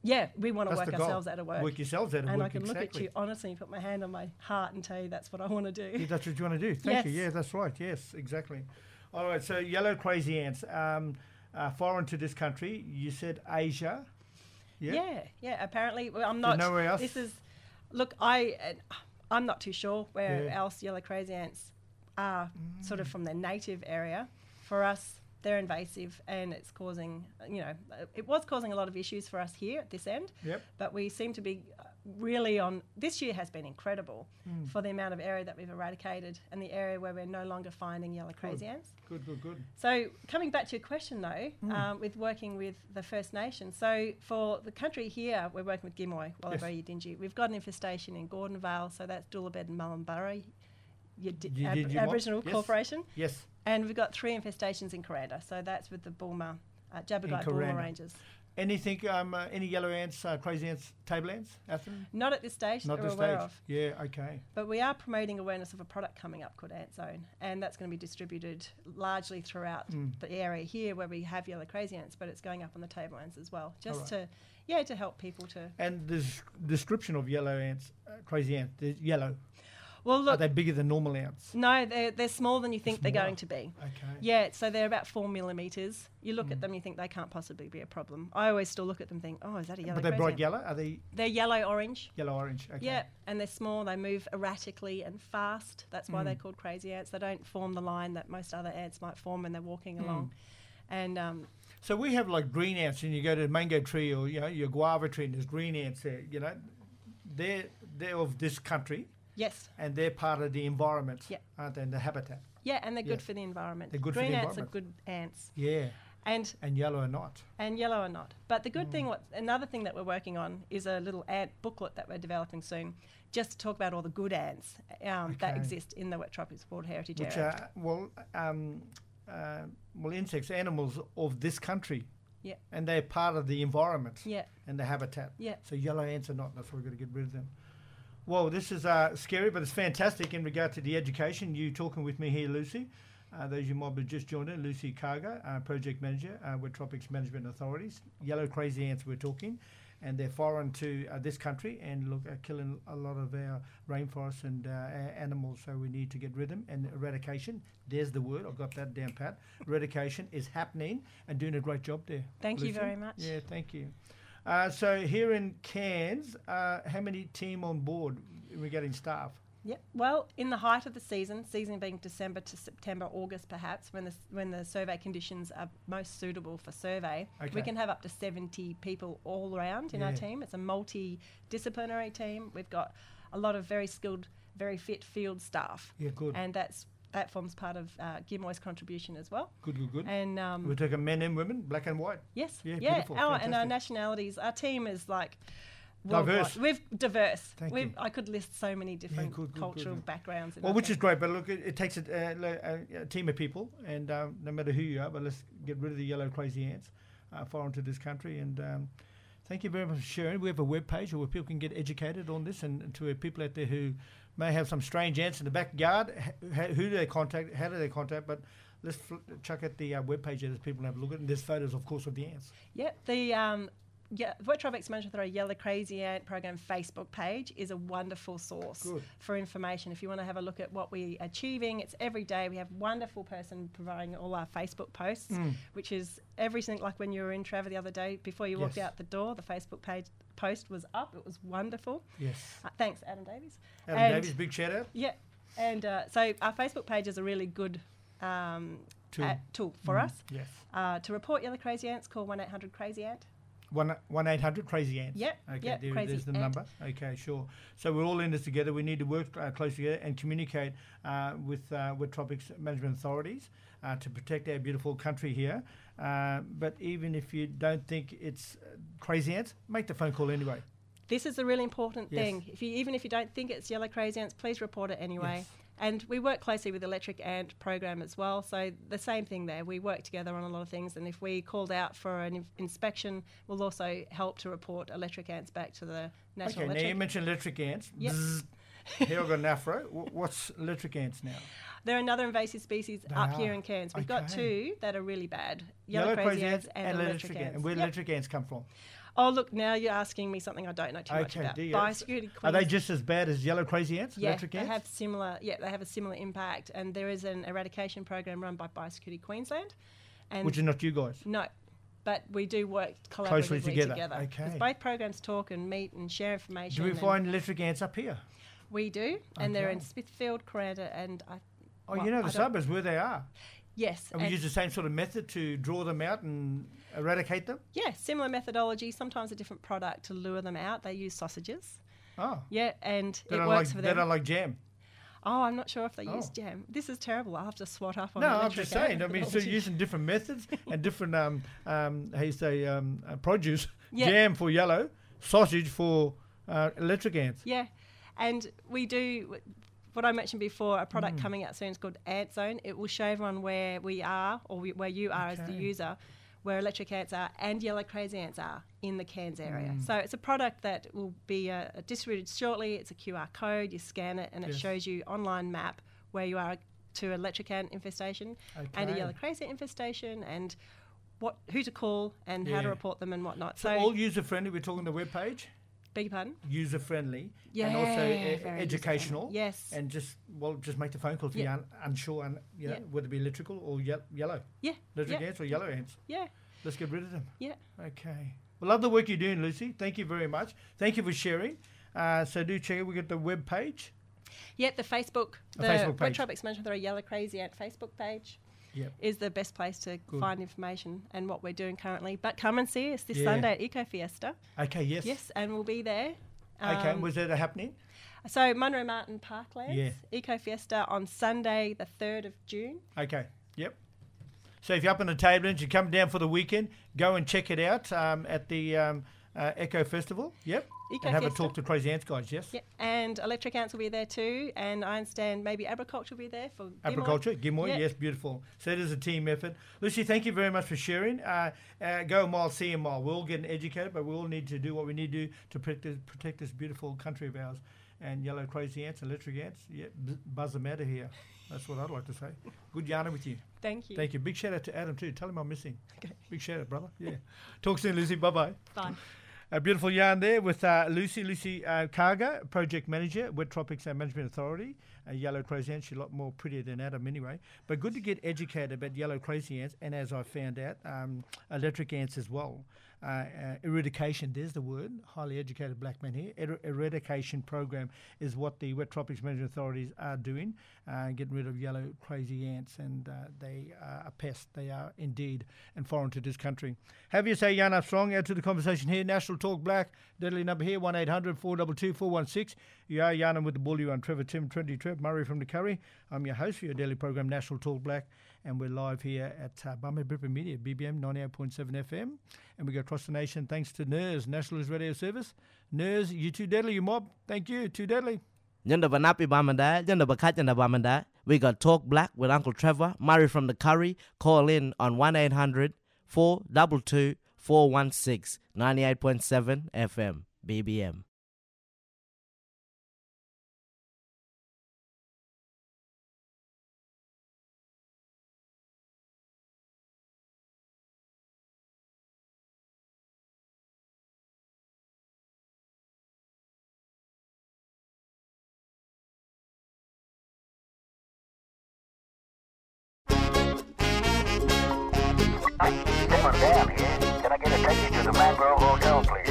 Yeah, we want to That's work the goal. ourselves out of work. Work yourselves out of and work, I can look at exactly. you honestly and put my hand on my heart and tell you that's what I want to do. Yeah, that's what you want to do. Thank Yes. you. Yeah, that's right. Yes, exactly. All right, so yellow crazy ants, um, uh, foreign to this country. You said Asia. Yeah. Yeah, yeah. Apparently, well, I'm There's not. nowhere else? This is. Look, I, uh, I'm not too sure where Yeah. else yellow crazy ants are, sort of from their native area. For us, they're invasive, and it's causing. You know, it was causing a lot of issues for us here at this end. Yep. But we seem to be really on. This year has been incredible Mm. for the amount of area that we've eradicated, and the area where we're no longer finding yellow crazy ants. Good, good, good. So coming back to your question though, Mm. um, with working with the First Nations, so for the country here, we're working with Gimoy, Wallaby, Yidinji. We've got an infestation in Gordon Vale, so that's Doolabed and Mullumbara, Yid- Ab- Yidinji Aboriginal mob? Yes. Corporation. Yes. And we've got three infestations in Kuranda, so that's with the Bulma, uh, Jabbergai In Bulma Kuranda. Rangers. Anything, um, uh, any yellow ants, uh, crazy ants, table ants, Atherton? Not at this stage Not that we're this aware stage. of. Yeah, okay. But we are promoting awareness of a product coming up called Ant Zone, and that's going to be distributed largely throughout Mm. the area here where we have yellow crazy ants, but it's going up on the table ants as well, just Alright. to, yeah, to help people to. And the s- description of yellow ants, uh, crazy ants, they're yellow. Well, Are look, they bigger than normal ants? no, they're they're smaller than you think they're Smaller. going to be. Okay. Yeah, so they're about four millimeters. You look Mm. at them, you think they can't possibly be a problem. I always still look at them, and think, oh, is that a yellow? But they're crazy bright ant? yellow? Are they They're yellow orange. yellow orange? Okay. Yeah, and they're small. They move erratically and fast. That's why Mm. they're called crazy ants. They don't form the line that most other ants might form when they're walking Mm. along. And um, So we have like green ants, and you go to a mango tree or you know your guava tree, and there's green ants there. You know, they're they're of this country. Yes. And they're part of the environment, Yeah. aren't they? And the habitat. yeah, and they're Yeah. good for the environment. They're good for Green the ants are environment. good ants. Yeah. And And yellow are not. and yellow or not. But the good Mm. thing, what another thing that we're working on is a little ant booklet that we're developing soon, just to talk about all the good ants um, that Okay. exist in the Wet Tropics World Heritage Which Area. are well, um, uh, well, insects, animals of this country. Yeah. And they're part of the environment. Yeah. And the habitat. Yeah. So yellow ants are not. That's why we've got to get rid of them. Well, this is uh, scary, but it's fantastic in regard to the education. You talking with me here, Lucy. Uh, those you might have just joined in, Lucy Cargo, uh, Project Manager uh, with Tropics Management Authorities. Yellow crazy ants we're talking, and they're foreign to uh, this country and look are killing a lot of our rainforests and uh, a- animals, so we need to get rid of them. And eradication, there's the word, I've got that down pat. Eradication is happening and doing a great job there. Thank you Lucy. very much. Yeah, thank you. Uh, so here in Cairns, uh, how many team on board regarding staff? Yep. Well, in the height of the season, season being December to September, August, perhaps, when the when the survey conditions are most suitable for survey, Okay. we can have up to seventy people all around in our Yeah. team. It's a multidisciplinary team. We've got a lot of very skilled, very fit field staff. Yeah, good. And that's that forms part of uh, Gimoy's contribution as well. Good, good, good. And um, We're talking men and women, black and white. yes, Yeah, yeah, beautiful. our, and our fantastic. nationalities. Our team is like. Diverse. worldwide. We've diverse. Thank We've, you. I could list so many different good, good, cultural good. backgrounds. in Well, our which team. is great, but look, it, it takes a, uh, a, a team of people, and um, no matter who you are, but let's get rid of the yellow crazy ants uh, foreign to this country. And um, thank you very much for sharing. We have a web page where people can get educated on this, and, and to uh, people out there who may have some strange ants in the backyard, h- who do they contact, how do they contact, but let's fl- chuck at the uh, web page as people have a look at it, and there's photos, of course, of the ants. Yeah, the um, yeah, Wet Tropics Management Authority Yellow Crazy Ant Program Facebook page is a wonderful source Good. for information. If you want to have a look at what we're achieving, it's every day. We have a wonderful person providing all our Facebook posts, Mm. which is everything like when you were in Trevor the other day, before you walked Yes. out the door, the Facebook page post was up. It was wonderful. Yes. Uh, thanks, Adam Davies. Adam And- Davies, big shout out. Yeah, and uh, so our Facebook page is a really good um, Tool. uh, tool for Mm, us. yes. Uh, to report yellow crazy ants, call one eight hundred crazy ant. One one eight hundred crazy ants. Yep, Okay, yep, there, crazy there's the ant. number. Okay, sure. So we're all in this together. We need to work uh, close together and communicate uh, with uh, with Tropics Management Authorities uh, to protect our beautiful country here. Uh, but even if you don't think it's uh, crazy ants, make the phone call anyway. This is a really important Yes. thing. If you, even if you don't think it's yellow crazy ants, please report it anyway. Yes. And we work closely with the Electric Ant program as well. So the same thing there. We work together on a lot of things. And if we called out for an in- inspection, we'll also help to report electric ants back to the National Okay, now Electric. you mentioned electric ants. Yep. Bzzz. Here I've got an afro. Wh- What's electric ants now? They're another invasive species They up are. here in Cairns. We've got Okay. two that are really bad. Yellow, crazy ants and, electric ants. And where do Yep. electric ants come from? Oh, look, now you're asking me something I don't know too much Okay, about. do you? Biosecurity Are they Queens- just as bad as yellow crazy ants? Yeah, electric they ants? have similar. Yeah, they have a similar impact, and there is an eradication program run by Biosecurity Queensland, and Which is not you guys. no, but we do work collaboratively Closely together, together. okay. 'Cause both programs talk and meet and share information. Do we and find electric ants up here? We do, and they're in Okay. Smithfield, Coranda, and I. Oh, well, you know I the don't- suburbs where they are. Yes, And we and- use the same sort of method to draw them out and eradicate them? Yeah, similar methodology. Sometimes a different product to lure them out. They use sausages. Oh. Yeah, and They it don't works like, for They them. don't like jam. Oh, I'm not sure if they use Oh. jam. This is terrible. I'll have to swat up on No, the I'm electric just saying. I ant mean, so methodology. using different methods and different, um, um, how you say, um, uh, produce. Yeah. Jam for yellow, sausage for uh, electric ants. Yeah, and we do what I mentioned before. A product Mm. coming out soon is called Ant Zone. It will show everyone where we are, or we, where you are as the Okay. user, where electric ants are and yellow crazy ants are in the Cairns area. Mm. So it's a product that will be uh, distributed shortly. It's a Q R code. You scan it, and it Yes. shows you online map where you are to electric ant infestation and a Okay. yellow crazy ant infestation, and what who to call and how to Yeah. report them and whatnot. So, So, all user friendly. We're talking the web page. beg your pardon? User friendly. Yeah, And also e- very educational. user-friendly. Yes. And just well, just make the phone call if Yeah. you're un- unsure, and you know, Yeah. whether it be electrical or ye- yellow. Yeah. Electric yeah. ants or yellow ants. Yeah. Let's get rid of them. Yeah. Okay. Well, love the work you're doing, Lucy. Thank you very much. Thank you for sharing. Uh, so do check it. We got the web page. Yeah, the Facebook, A the Facebook Wet page. Tropics Management Authority Yellow Crazy Ant Facebook page Yep. is the best place to Good. find information and what we're doing currently. But come and see us this Yeah. Sunday at Eco Fiesta. Okay. Yes. Yes, and we'll be there. Okay. Um, Was that happening? So Munro Martin Parklands, Yeah. Eco Fiesta on Sunday the third of June. Okay. Yep. So if you're up on the Tablelands, you come down for the weekend, go and check it out um, at the um, uh, Eco Festival. Yep. Eco and have Fiesta. a talk to Crazy Ants guys. Yes. Yeah, and Electric Ants will be there too, and I understand maybe Agriculture will be there for Gimoy. Agriculture, Gimoy, Yeah. yes, beautiful. So it is a team effort. Lucy, thank you very much for sharing. Uh, uh, go a mile, see a mile. We're all getting educated, but we all need to do what we need to do to protect this, protect this beautiful country of ours. And yellow crazy ants, electric ants, yeah, b- buzz them out of here. That's what I'd like to say. Good yarning with you. Thank you. Thank you. Big shout out to Adam too. Tell him I'm missing. Okay. Big shout out, brother. Yeah. Talk soon, Lucy. Bye-bye. Bye. A beautiful yarn there with uh, Lucy, Lucy uh, Karga, Project Manager, Wet Tropics and Management Authority. Uh, yellow crazy ants, she's a lot more prettier than Adam anyway. But good to get educated about yellow crazy ants, and as I found out, um, electric ants as well. Uh, uh, eradication, there's the word, highly educated black man here. Er- eradication program is what the Wet Tropics Management Authorities are doing, uh, getting rid of yellow crazy ants, and uh, they are a pest. They are indeed and foreign to this country. Have you say Yarn Up Strong, add to the conversation here. National Talk Black, deadly number here, one eight hundred four two two four one six. You are yarning with the bull, you on Trevor Tim, Trendy Trev, Murray from the Curry. I'm your host for your daily program, National Talk Black, and we're live here at uh, Bummer Bripper Media, B B M ninety-eight point seven F M, and we go across the nation thanks to N E R S, National News Radio Service. N E R S, you too deadly, you mob. Thank you, too deadly. Yanda Banapi Bamanda, Yanda Bakat Yanda Bamanda. We got Talk Black with Uncle Trevor, Murray from the Curry. Call in on one eight hundred four two two four one six, ninety-eight point seven F M, B B M. Simmer down here. Can I get a ticket to the Mangrove Hotel, please?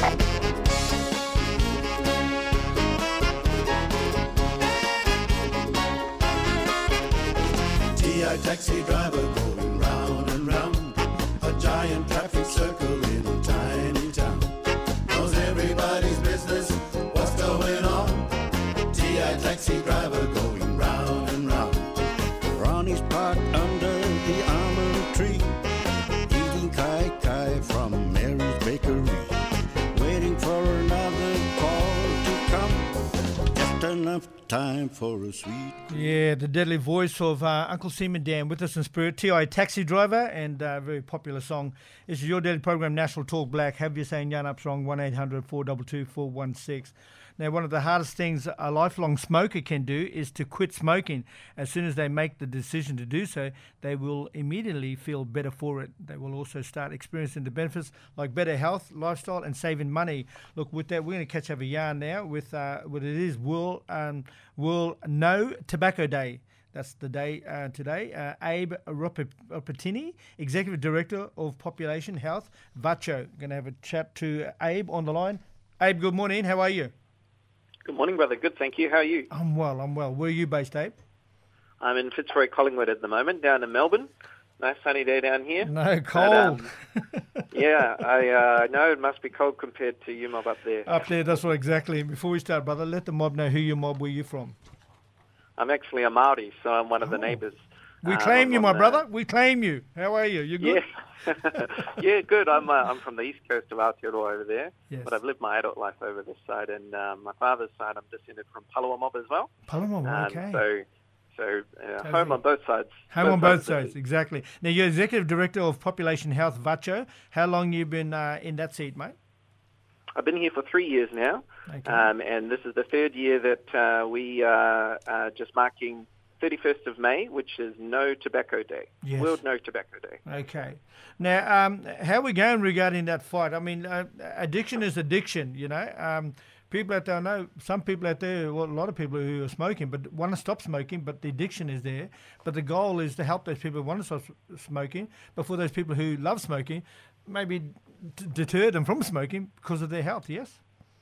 T I taxi driver going round and round, a giant traffic circle in a tiny town. Knows everybody's business, what's going on. T I taxi driver going round and round. Ronnie's parked under the almond tree, eating kai kai from Mary's Bakery, waiting for another call to come. Just enough time for a sweet. Yeah, the deadly voice of uh, Uncle Seaman Dan with us in spirit. T I Taxi Driver, and a uh, very popular song. This is your daily program, National Talk Black. Have you saying Yarn Up Strong, one eight hundred four two two four one six. Now, one of the hardest things a lifelong smoker can do is to quit smoking. As soon as they make the decision to do so, they will immediately feel better for it. They will also start experiencing the benefits like better health, lifestyle, and saving money. Look, with that, we're going to catch up a yarn now with uh, what it is World, um, World No Tobacco Day. That's the day uh, today. Uh, Abe Ropatini, Executive Director of Population Health, VACCHO. Going to have a chat to Abe on the line. Abe, good morning. How are you? Good morning, brother. Good, thank you. How are you? I'm well, I'm well. Where are you based, Abe? I'm in Fitzroy, Collingwood at the moment, down in Melbourne. Nice sunny day down here. No, cold. But, um, yeah, I uh, know it must be cold compared to you mob up there. Up there, that's what exactly. Before we start, brother, let the mob know who your mob, where you from. I'm actually a Māori, so I'm one of the Oh. neighbours. We um, claim you, on my the- brother. We claim you. How are you? You good? Yeah, yeah, good. I'm uh, I'm from the east coast of Aotearoa over there, Yes. but I've lived my adult life over this side, and um, my father's side, I'm descended from Palawa mob as well. Palawa mob, Um, okay. So, so uh, Totally. home on both sides. Home on both of the- sides, exactly. Now, you're Executive Director of Population Health, VACCHO. How long you been uh, in that seat, mate? I've been here for three years now, Okay. um, and this is the third year that uh, we are uh, just marking thirty-first of May, which is No Tobacco Day, Yes. World No Tobacco Day. Okay. Now, um, how are we going regarding that fight? I mean, uh, addiction is addiction, you know. Um, people out there, I know some people out there, well, a lot of people who are smoking, but want to stop smoking, but the addiction is there. But the goal is to help those people who want to stop s- smoking, but for those people who love smoking, maybe d- deter them from smoking because of their health, yes?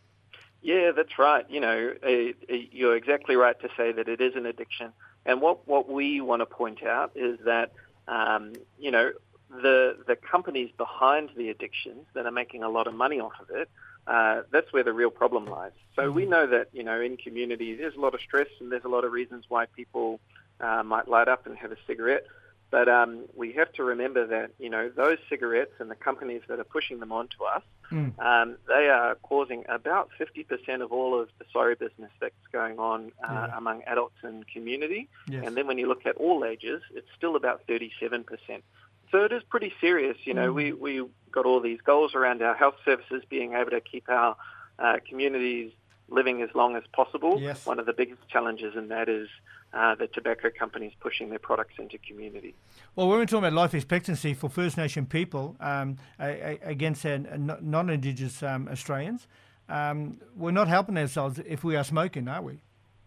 Yeah, that's right. You know, uh, uh, you're exactly right to say that it is an addiction. And what, what we want to point out is that, um, you know, the the companies behind the addictions that are making a lot of money off of it, uh, that's where the real problem lies. So we know that, you know, in communities there's a lot of stress and there's a lot of reasons why people uh, might light up and have a cigarette. But um, we have to remember that, you know, those cigarettes and the companies that are pushing them onto us, Mm. um, they are causing about fifty percent of all of the sorry business that's going on uh, Yeah. among adults and community. Yes. And then when you look at all ages, it's still about thirty-seven percent. So it is pretty serious. You know, Mm. we, we got all these goals around our health services being able to keep our uh, communities living as long as possible. Yes. One of the biggest challenges in that is uh, the tobacco companies pushing their products into community. Well, when we're talking about life expectancy for First Nation people um, a, a, against uh, non- non-Indigenous um, Australians, um, we're not helping ourselves if we are smoking, are we?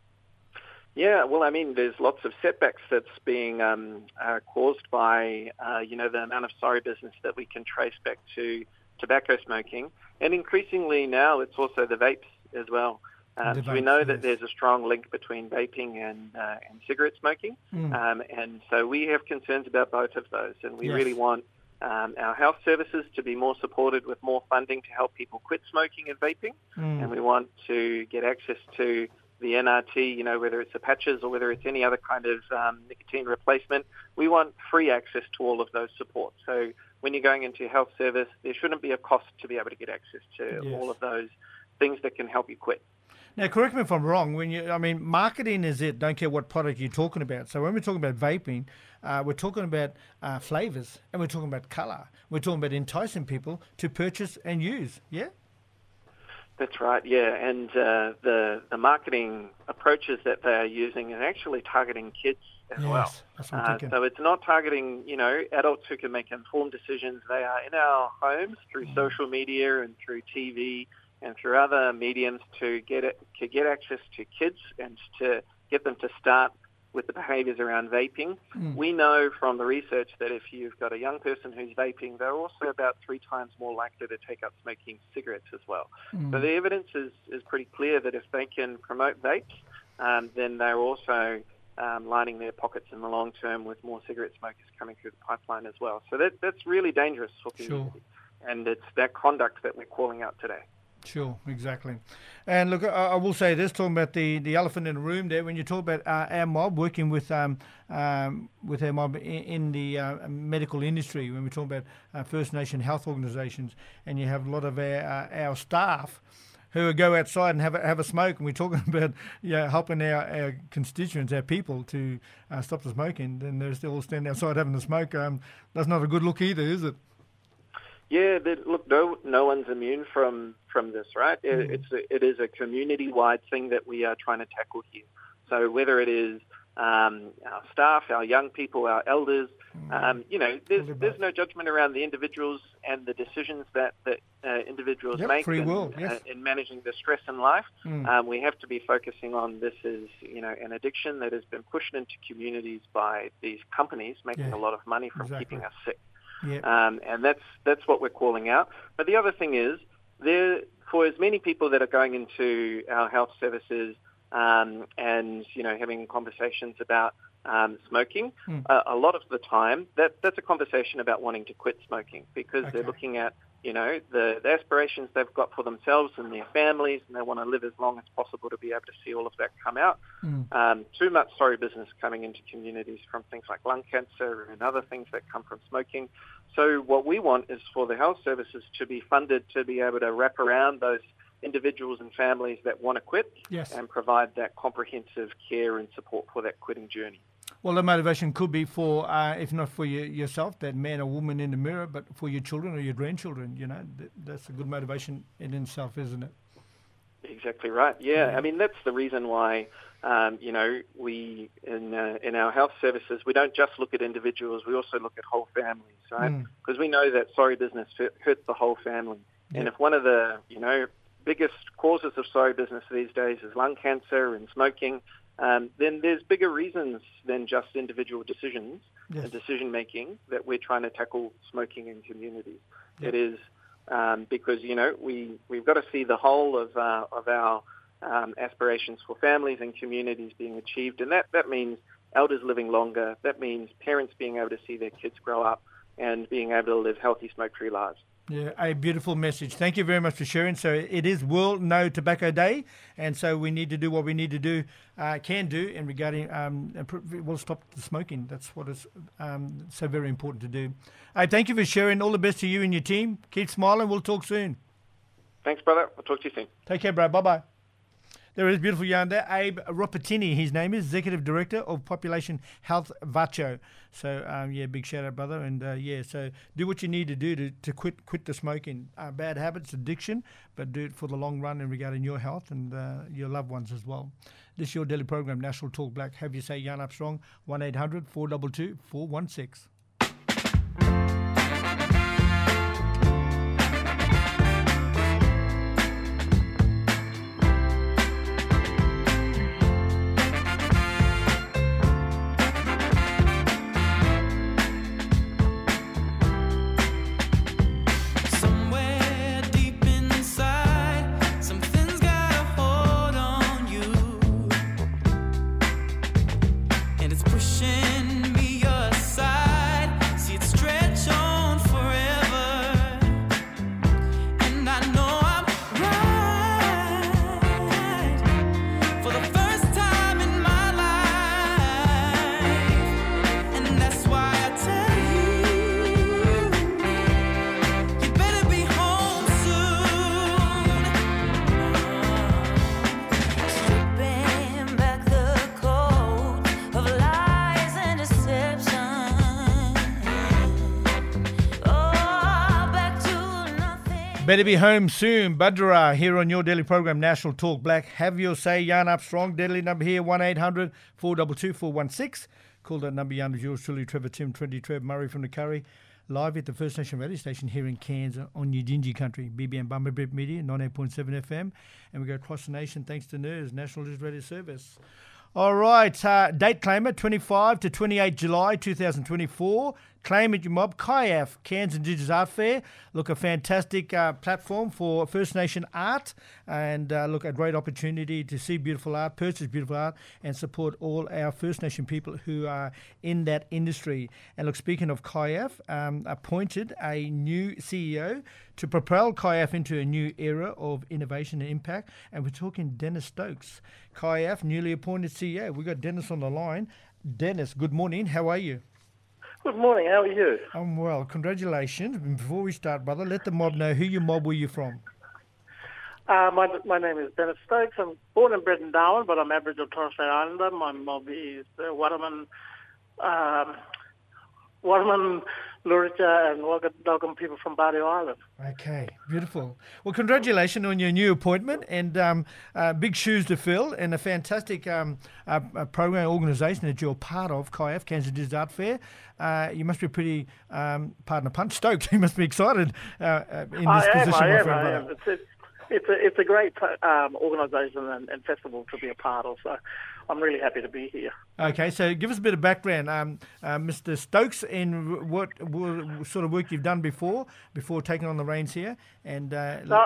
Yeah, well, I mean, there's lots of setbacks that's being um, uh, caused by, uh, you know, the amount of sorry business that we can trace back to tobacco smoking. And increasingly now it's also the vapes as well. Um, The so we vapes, know yes. that there's a strong link between vaping and, uh, and cigarette smoking. Mm. Um, and so we have concerns about both of those. And we Yes. really want um, our health services to be more supported with more funding to help people quit smoking and vaping. Mm. And we want to get access to the N R T, you know, whether it's the patches or whether it's any other kind of um, nicotine replacement. We want free access to all of those supports. So when you're going into your health service, there shouldn't be a cost to be able to get access to Yes. all of those things that can help you quit. Now, correct me if I'm wrong. When you, I mean, marketing is it. Don't care what product you're talking about. So when we're talking about vaping, uh, we're talking about uh, flavors and we're talking about color. We're talking about enticing people to purchase and use. Yeah. That's right, yeah, and uh, the the marketing approaches that they are using are actually targeting kids as Yes, well. that's what I'm Uh, thinking. so it's not targeting, you know, adults who can make informed decisions. They are in our homes through Mm. social media and through T V and through other mediums to get it, to get access to kids and to get them to start with the behaviours around vaping. Mm. We know from the research that if you've got a young person who's vaping, they're also about three times more likely to take up smoking cigarettes as well. Mm. So the evidence is, is pretty clear that if they can promote vapes, um, then they're also um, lining their pockets in the long term with more cigarette smokers coming through the pipeline as well. So that, that's really dangerous for community. Sure. And it's that conduct that we're calling out today. Sure, exactly. And look, I, I will say this, talking about the, the elephant in the room there, when you talk about uh, our mob, working with um, um, with our mob in, in the uh, medical industry, when we talk about uh, First Nation health organisations, and you have a lot of our, uh, our staff who go outside and have a, have a smoke, and we're talking about you know, helping our, our constituents, our people, to uh, stop the smoking, then they're still standing outside having the smoke. Um, that's not a good look either, is it? Yeah, but look, no, no one's immune from, from this, right? It, Mm. it's a, it is a community-wide thing that we are trying to tackle here. So whether it is um, our staff, our young people, our elders, um, you know, there's there's no judgment around the individuals and the decisions that, that uh, individuals Yep, make free in, will, yes. uh, in managing the stress in life. Mm. Um, we have to be focusing on this as, you know, an addiction that has been pushed into communities by these companies making Yeah, a lot of money from exactly. keeping us sick. Yeah. Um, and that's that's what we're calling out. But the other thing is, there for as many people that are going into our health services um, and you know having conversations about um, smoking, Mm. uh, a lot of the time that that's a conversation about wanting to quit smoking because they're Okay. looking at you know the, the aspirations they've got for themselves and their families, and they want to live as long as possible to be able to see all of that come out. Mm. Um, too much sorry business coming into communities from things like lung cancer and other things that come from smoking. So what we want is for the health services to be funded to be able to wrap around those individuals and families that want to quit Yes. and provide that comprehensive care and support for that quitting journey. Well, the motivation could be for, uh, if not for you, yourself, that man or woman in the mirror, but for your children or your grandchildren. You know, Th- that's a good motivation in itself, isn't it? Exactly right. Yeah, I mean that's the reason why um, you know we in uh, in our health services we don't just look at individuals, we also look at whole families, right? Mm. Because we know that sorry business hurt- hurts the whole family, and Yeah. if one of the you know biggest causes of sorry business these days is lung cancer and smoking, um, then there's bigger reasons than just individual decisions Yes. and decision making that we're trying to tackle smoking in communities. Yeah. It is. Um, because you know we we've got to see the whole of uh, of our um, aspirations for families and communities being achieved, and that that means elders living longer. That means parents being able to see their kids grow up and being able to live healthy, smoke-free lives. Yeah, a beautiful message. Thank you very much for sharing. So it is World No Tobacco Day, and so we need to do what we need to do, uh, can do, in regarding, um, and pr- we'll stop the smoking. That's what is um, so very important to do. Uh, thank you for sharing. All the best to you and your team. Keep smiling. We'll talk soon. Thanks, brother. I'll talk to you soon. Take care, bro. Bye-bye. There is beautiful yarn there. Abe Ropatini, his name is, Executive Director of Population Health Vacho. So, um, yeah, big shout out, brother. And, uh, yeah, so do what you need to do to, to quit quit the smoking. Uh, bad habits, addiction, but do it for the long run in regarding your health and uh, your loved ones as well. This is your daily program, National Talk Black. Have you say Yarn Up Strong, one eight hundred four two two four one six. Somewhere deep inside, something's got a hold on you, and it's pushing me aside. See it stretch on forever, and I know I'm right for the first time in my life, and that's why I tell you. You better be home soon. Stripping back the coat of lies and deception. Oh, back to nothing. Better be home soon. Badra here on your daily program, National Talk Black. Have your say, Yarn Up Strong. Deadly number here, one eight hundred four two two four one six. Call that number, Yarn is yours truly, Trevor Tim, twenty Trev Murray from the Curry. Live at the First Nation radio station here in Cairns on Yidinji country, B B M Bumberbip Media, ninety-eight point seven F M. And we go across the nation thanks to N E R S, National News Radio Service. All right, uh, date claimer, twenty-five to twenty-eight July two thousand twenty-four. Claim at your mob, K I A F, Cairns Indigenous Art Fair. Look, a fantastic uh, platform for First Nation art, and uh, look, a great opportunity to see beautiful art, purchase beautiful art, and support all our First Nation people who are in that industry. And look, speaking of K I A F, um, appointed a new C E O to propel K I A F into a new era of innovation and impact. And we're talking Dennis Stokes, K I A F, newly appointed C E O. We've got Dennis on the line. Dennis, good morning. How are you? Good morning, how are you? I'm well. Congratulations. Before we start, brother, let the mob know who your mob were you from. Uh, my my name is Dennis Stokes. I'm born and bred in Darwin, but I'm Aboriginal Torres Strait Islander. My mob is the Waddaman, um, Waddaman, Luricha and Wagga people from Bardio Island. Okay, beautiful. Well, congratulations on your new appointment, and um, uh, big shoes to fill, and a fantastic um, uh, uh, program organisation that you're part of, C I F, Kansas Digital Art Fair. Uh, you must be pretty, um, pardon the pun, stoked. You must be excited uh, uh, in this I am, position, I my am, friend. I brother. am. It's, it's, it's, a, it's a great um, organisation and, and festival to be a part of, so I'm really happy to be here. Okay, so give us a bit of background, um, uh, Mister Stokes, in what, what sort of work you've done before, before taking on the reins here, and uh, So,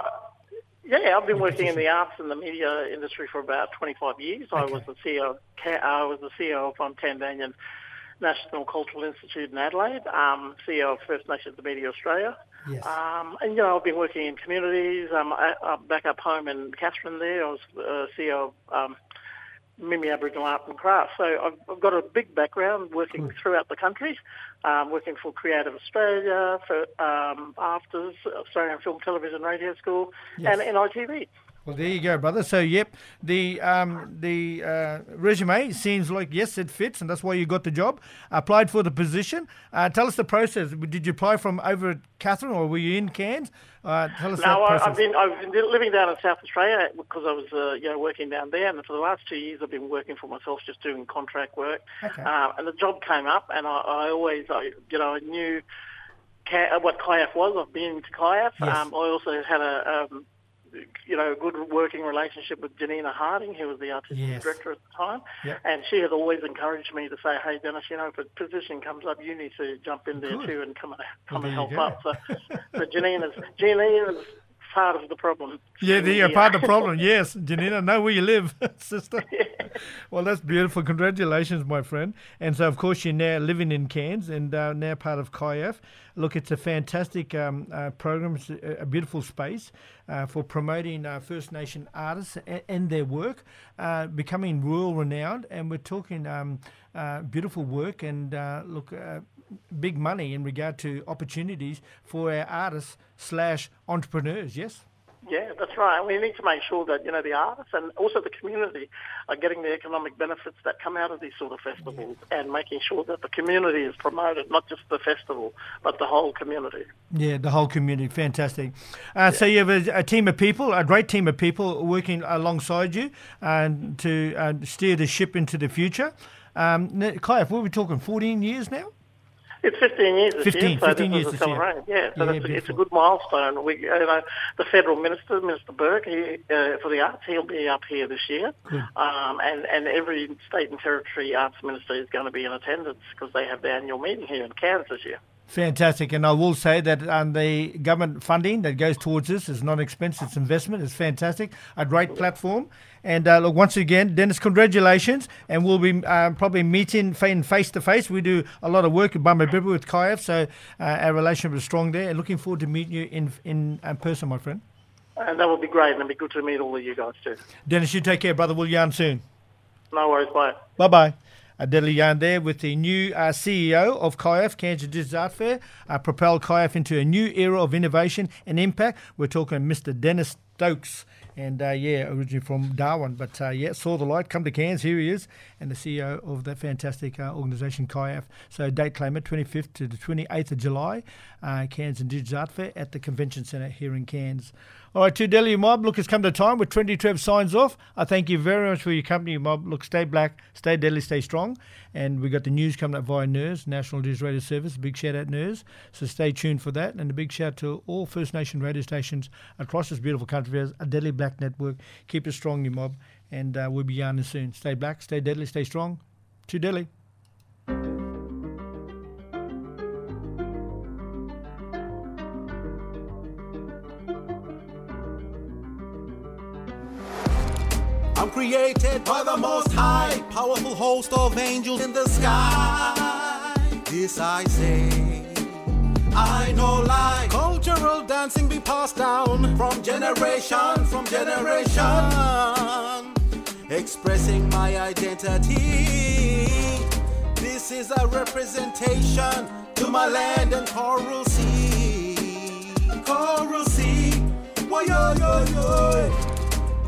yeah, I've been working in the arts and the media industry for about twenty-five years. I was the C E O. Of, Ca- I was the C E O of um, Tandanian National Cultural Institute in Adelaide, um, C E O of First Nations Media Australia. Yes. Um, and, you know, I've been working in communities. Um, I, I, back up home in Catherine there, I was uh, C E O of um, Mimi Aboriginal Art and Crafts. So I've, I've got a big background working throughout the country, um, working for Creative Australia, for um, AFTRS, Australian Film, Television, Radio School, Yes. and N I T V. Well, there you go, brother. So, yep, the um, the uh, resume seems like, yes, it fits, and that's why you got the job. Applied for the position. Uh, tell us the process. Did you apply from over at Catherine, or were you in Cairns? Uh, tell us that No, I, process. I've been I've been living down in South Australia because I was uh, you know working down there, and for the last two years I've been working for myself, just doing contract work. Okay. Uh, and the job came up, and I, I always I, you know I knew ca- what C I F was. I've been to C I F. Yes. Um, I also had a um, you know good working relationship with Janina Harding, who was the artistic Yes. director at the time, Yep. and she had always encouraged me to say, "Hey, Dennis, you know, if a position comes up, you need to jump in there Good. too and come and come Well, and there help you out." So, so Janina's Janina's part of the problem. Yeah, there you're Yeah. part of the problem. Yes, Janina, know where you live, sister. Well, that's beautiful. Congratulations, my friend. And so, of course, you're now living in Cairns and uh, now part of C I F. Look, it's a fantastic um, uh, program. It's a, a beautiful space uh, for promoting uh, First Nation artists and, and their work, uh, becoming world renowned. And we're talking um, uh, beautiful work and uh, look. Uh, big money in regard to opportunities for our artists slash entrepreneurs, yes? Yeah, that's right. We need to make sure that, you know, the artists and also the community are getting the economic benefits that come out of these sort of festivals, and making sure that the community is promoted, not just the festival, but the whole community. Yeah, the whole community. Fantastic. Uh, So you have a, a team of people, a great team of people working alongside you uh, to uh, steer the ship into the future. Um, C I F, what are we talking, fourteen years now? It's fifteen years this fifteen, year, so fifteen this years is a this year. celebration. Yeah, so Yeah, that's, it's a beautiful. good milestone. We, you know, the federal minister, Minister Burke, he, uh, for the arts, he'll be up here this year, um, and and every state and territory arts minister is going to be in attendance because they have their annual meeting here in Cairns this year. Fantastic. And I will say that um, the government funding that goes towards this is not expense, it's investment. It's fantastic. A great platform. And uh, look, once again, Dennis, congratulations. And we'll be um, probably meeting face to face. We do a lot of work at Bumba with C I F, so uh, our relationship is strong there. And looking forward to meeting you in, in uh, person, my friend. And that would be great, and it'd be good to meet all of you guys too. Dennis, you take care, brother. We'll yarn soon. No worries, bye. Bye-bye. A deadly yarn there with the new uh, C E O of C I F, Kansas Digital Art Fair, uh, propelled C I F into a new era of innovation and impact. We're talking Mister Dennis Stokes, and uh, yeah, originally from Darwin, but uh, yeah, saw the light, come to Cairns, here he is, and the C E O of that fantastic uh, organisation, C I F. So date claim it, twenty-fifth to the twenty-eighth of July, uh, Cairns and Digital Art Fair at the Convention Centre here in Cairns. All right, to Delhi Mob, look, it's come to time with Trendy Trev signs off. I thank you very much for your company, Mob. Look, stay black, stay deadly, stay strong. And we got the news coming up via N E R S, National Digital Radio Service. Big shout out, N E R S. So stay tuned for that. And a big shout out to all First Nation radio stations across this beautiful country as a Deadly Black Network. Keep it strong, you Mob. And uh, we'll be yarning soon. Stay black, stay deadly, stay strong. To Delhi. I'm created by the Most High, powerful host of angels in the sky. This I say, I know lie. Cultural dancing be passed down from generation, from generation. Expressing my identity. This is a representation to my land and coral sea. Coral sea, whoa, yo, yo, yo.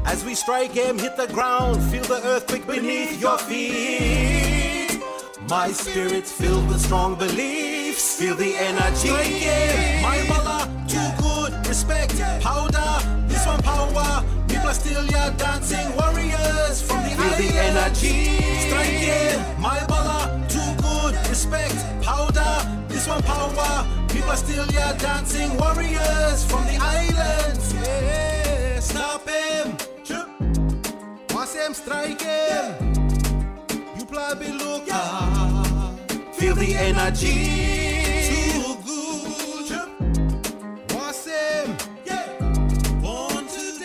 As we strike him, hit the ground, feel the earthquake beneath your feet. My spirit's filled with strong beliefs, feel the energy. Strike him, my mala, too good, respect, powder, this one power. People are still your dancing warriors from the feel the energy. Strike him, my mala, too good, respect, powder, this one power. People are still your dancing warriors from the islands. Yeah, stop him. Once him strike him, you probably look ah, feel the energy. Too good. Once him, yeah, born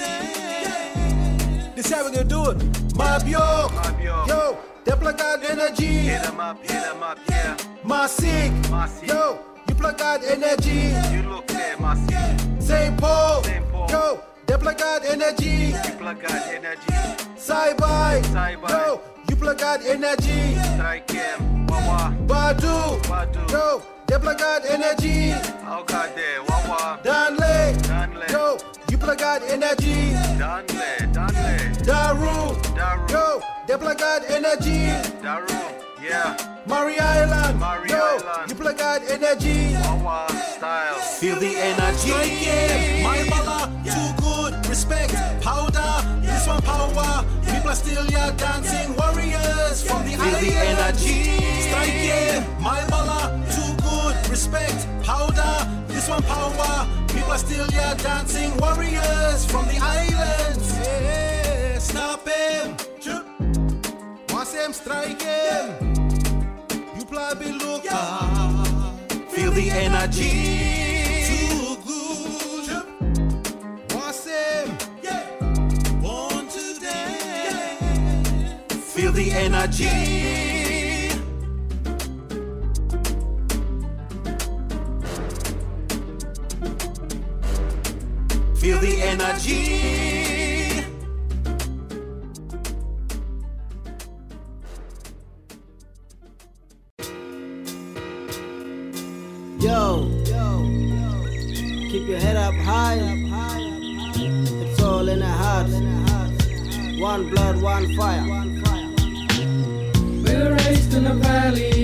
today. This how we gonna do it. Mob yo, yo, they plug out energy. Hit 'em up, hit 'em up, yeah. Masik, yo, you plug out energy. You look there, Masik. Saint Paul, Saint Paul, yo. They plug out energy. You plug out energy. Sci-Fi. Yo, you plug out energy. Strike him. Wawa. Badu. Badu. Yo, they plug out energy. Oh God, there. Wawa. Danley. Danley. Yo, you plug out energy. Danley. Danley. Daru. Daru. Yo, they plug out energy. Daru. Yeah. Murray Island. Murray Yo, Island. You plug out energy. Wawa style. Feel the energy. Yeah. My mala, too good. Respect, powder, this one power. People are still your dancing warriors from the island. Feel the energy. Strike yeah. My mala, too good. Respect, powder, this one power. People are still your dancing warriors from the islands. Yeah. Stop him. Once him strike him, you probably look ah, feel the energy. Too good. Once him, yeah, born today. Feel the energy. Feel the energy. Yo, keep your head up high. It's all in the heart. One blood, one fire. We were raised in a valley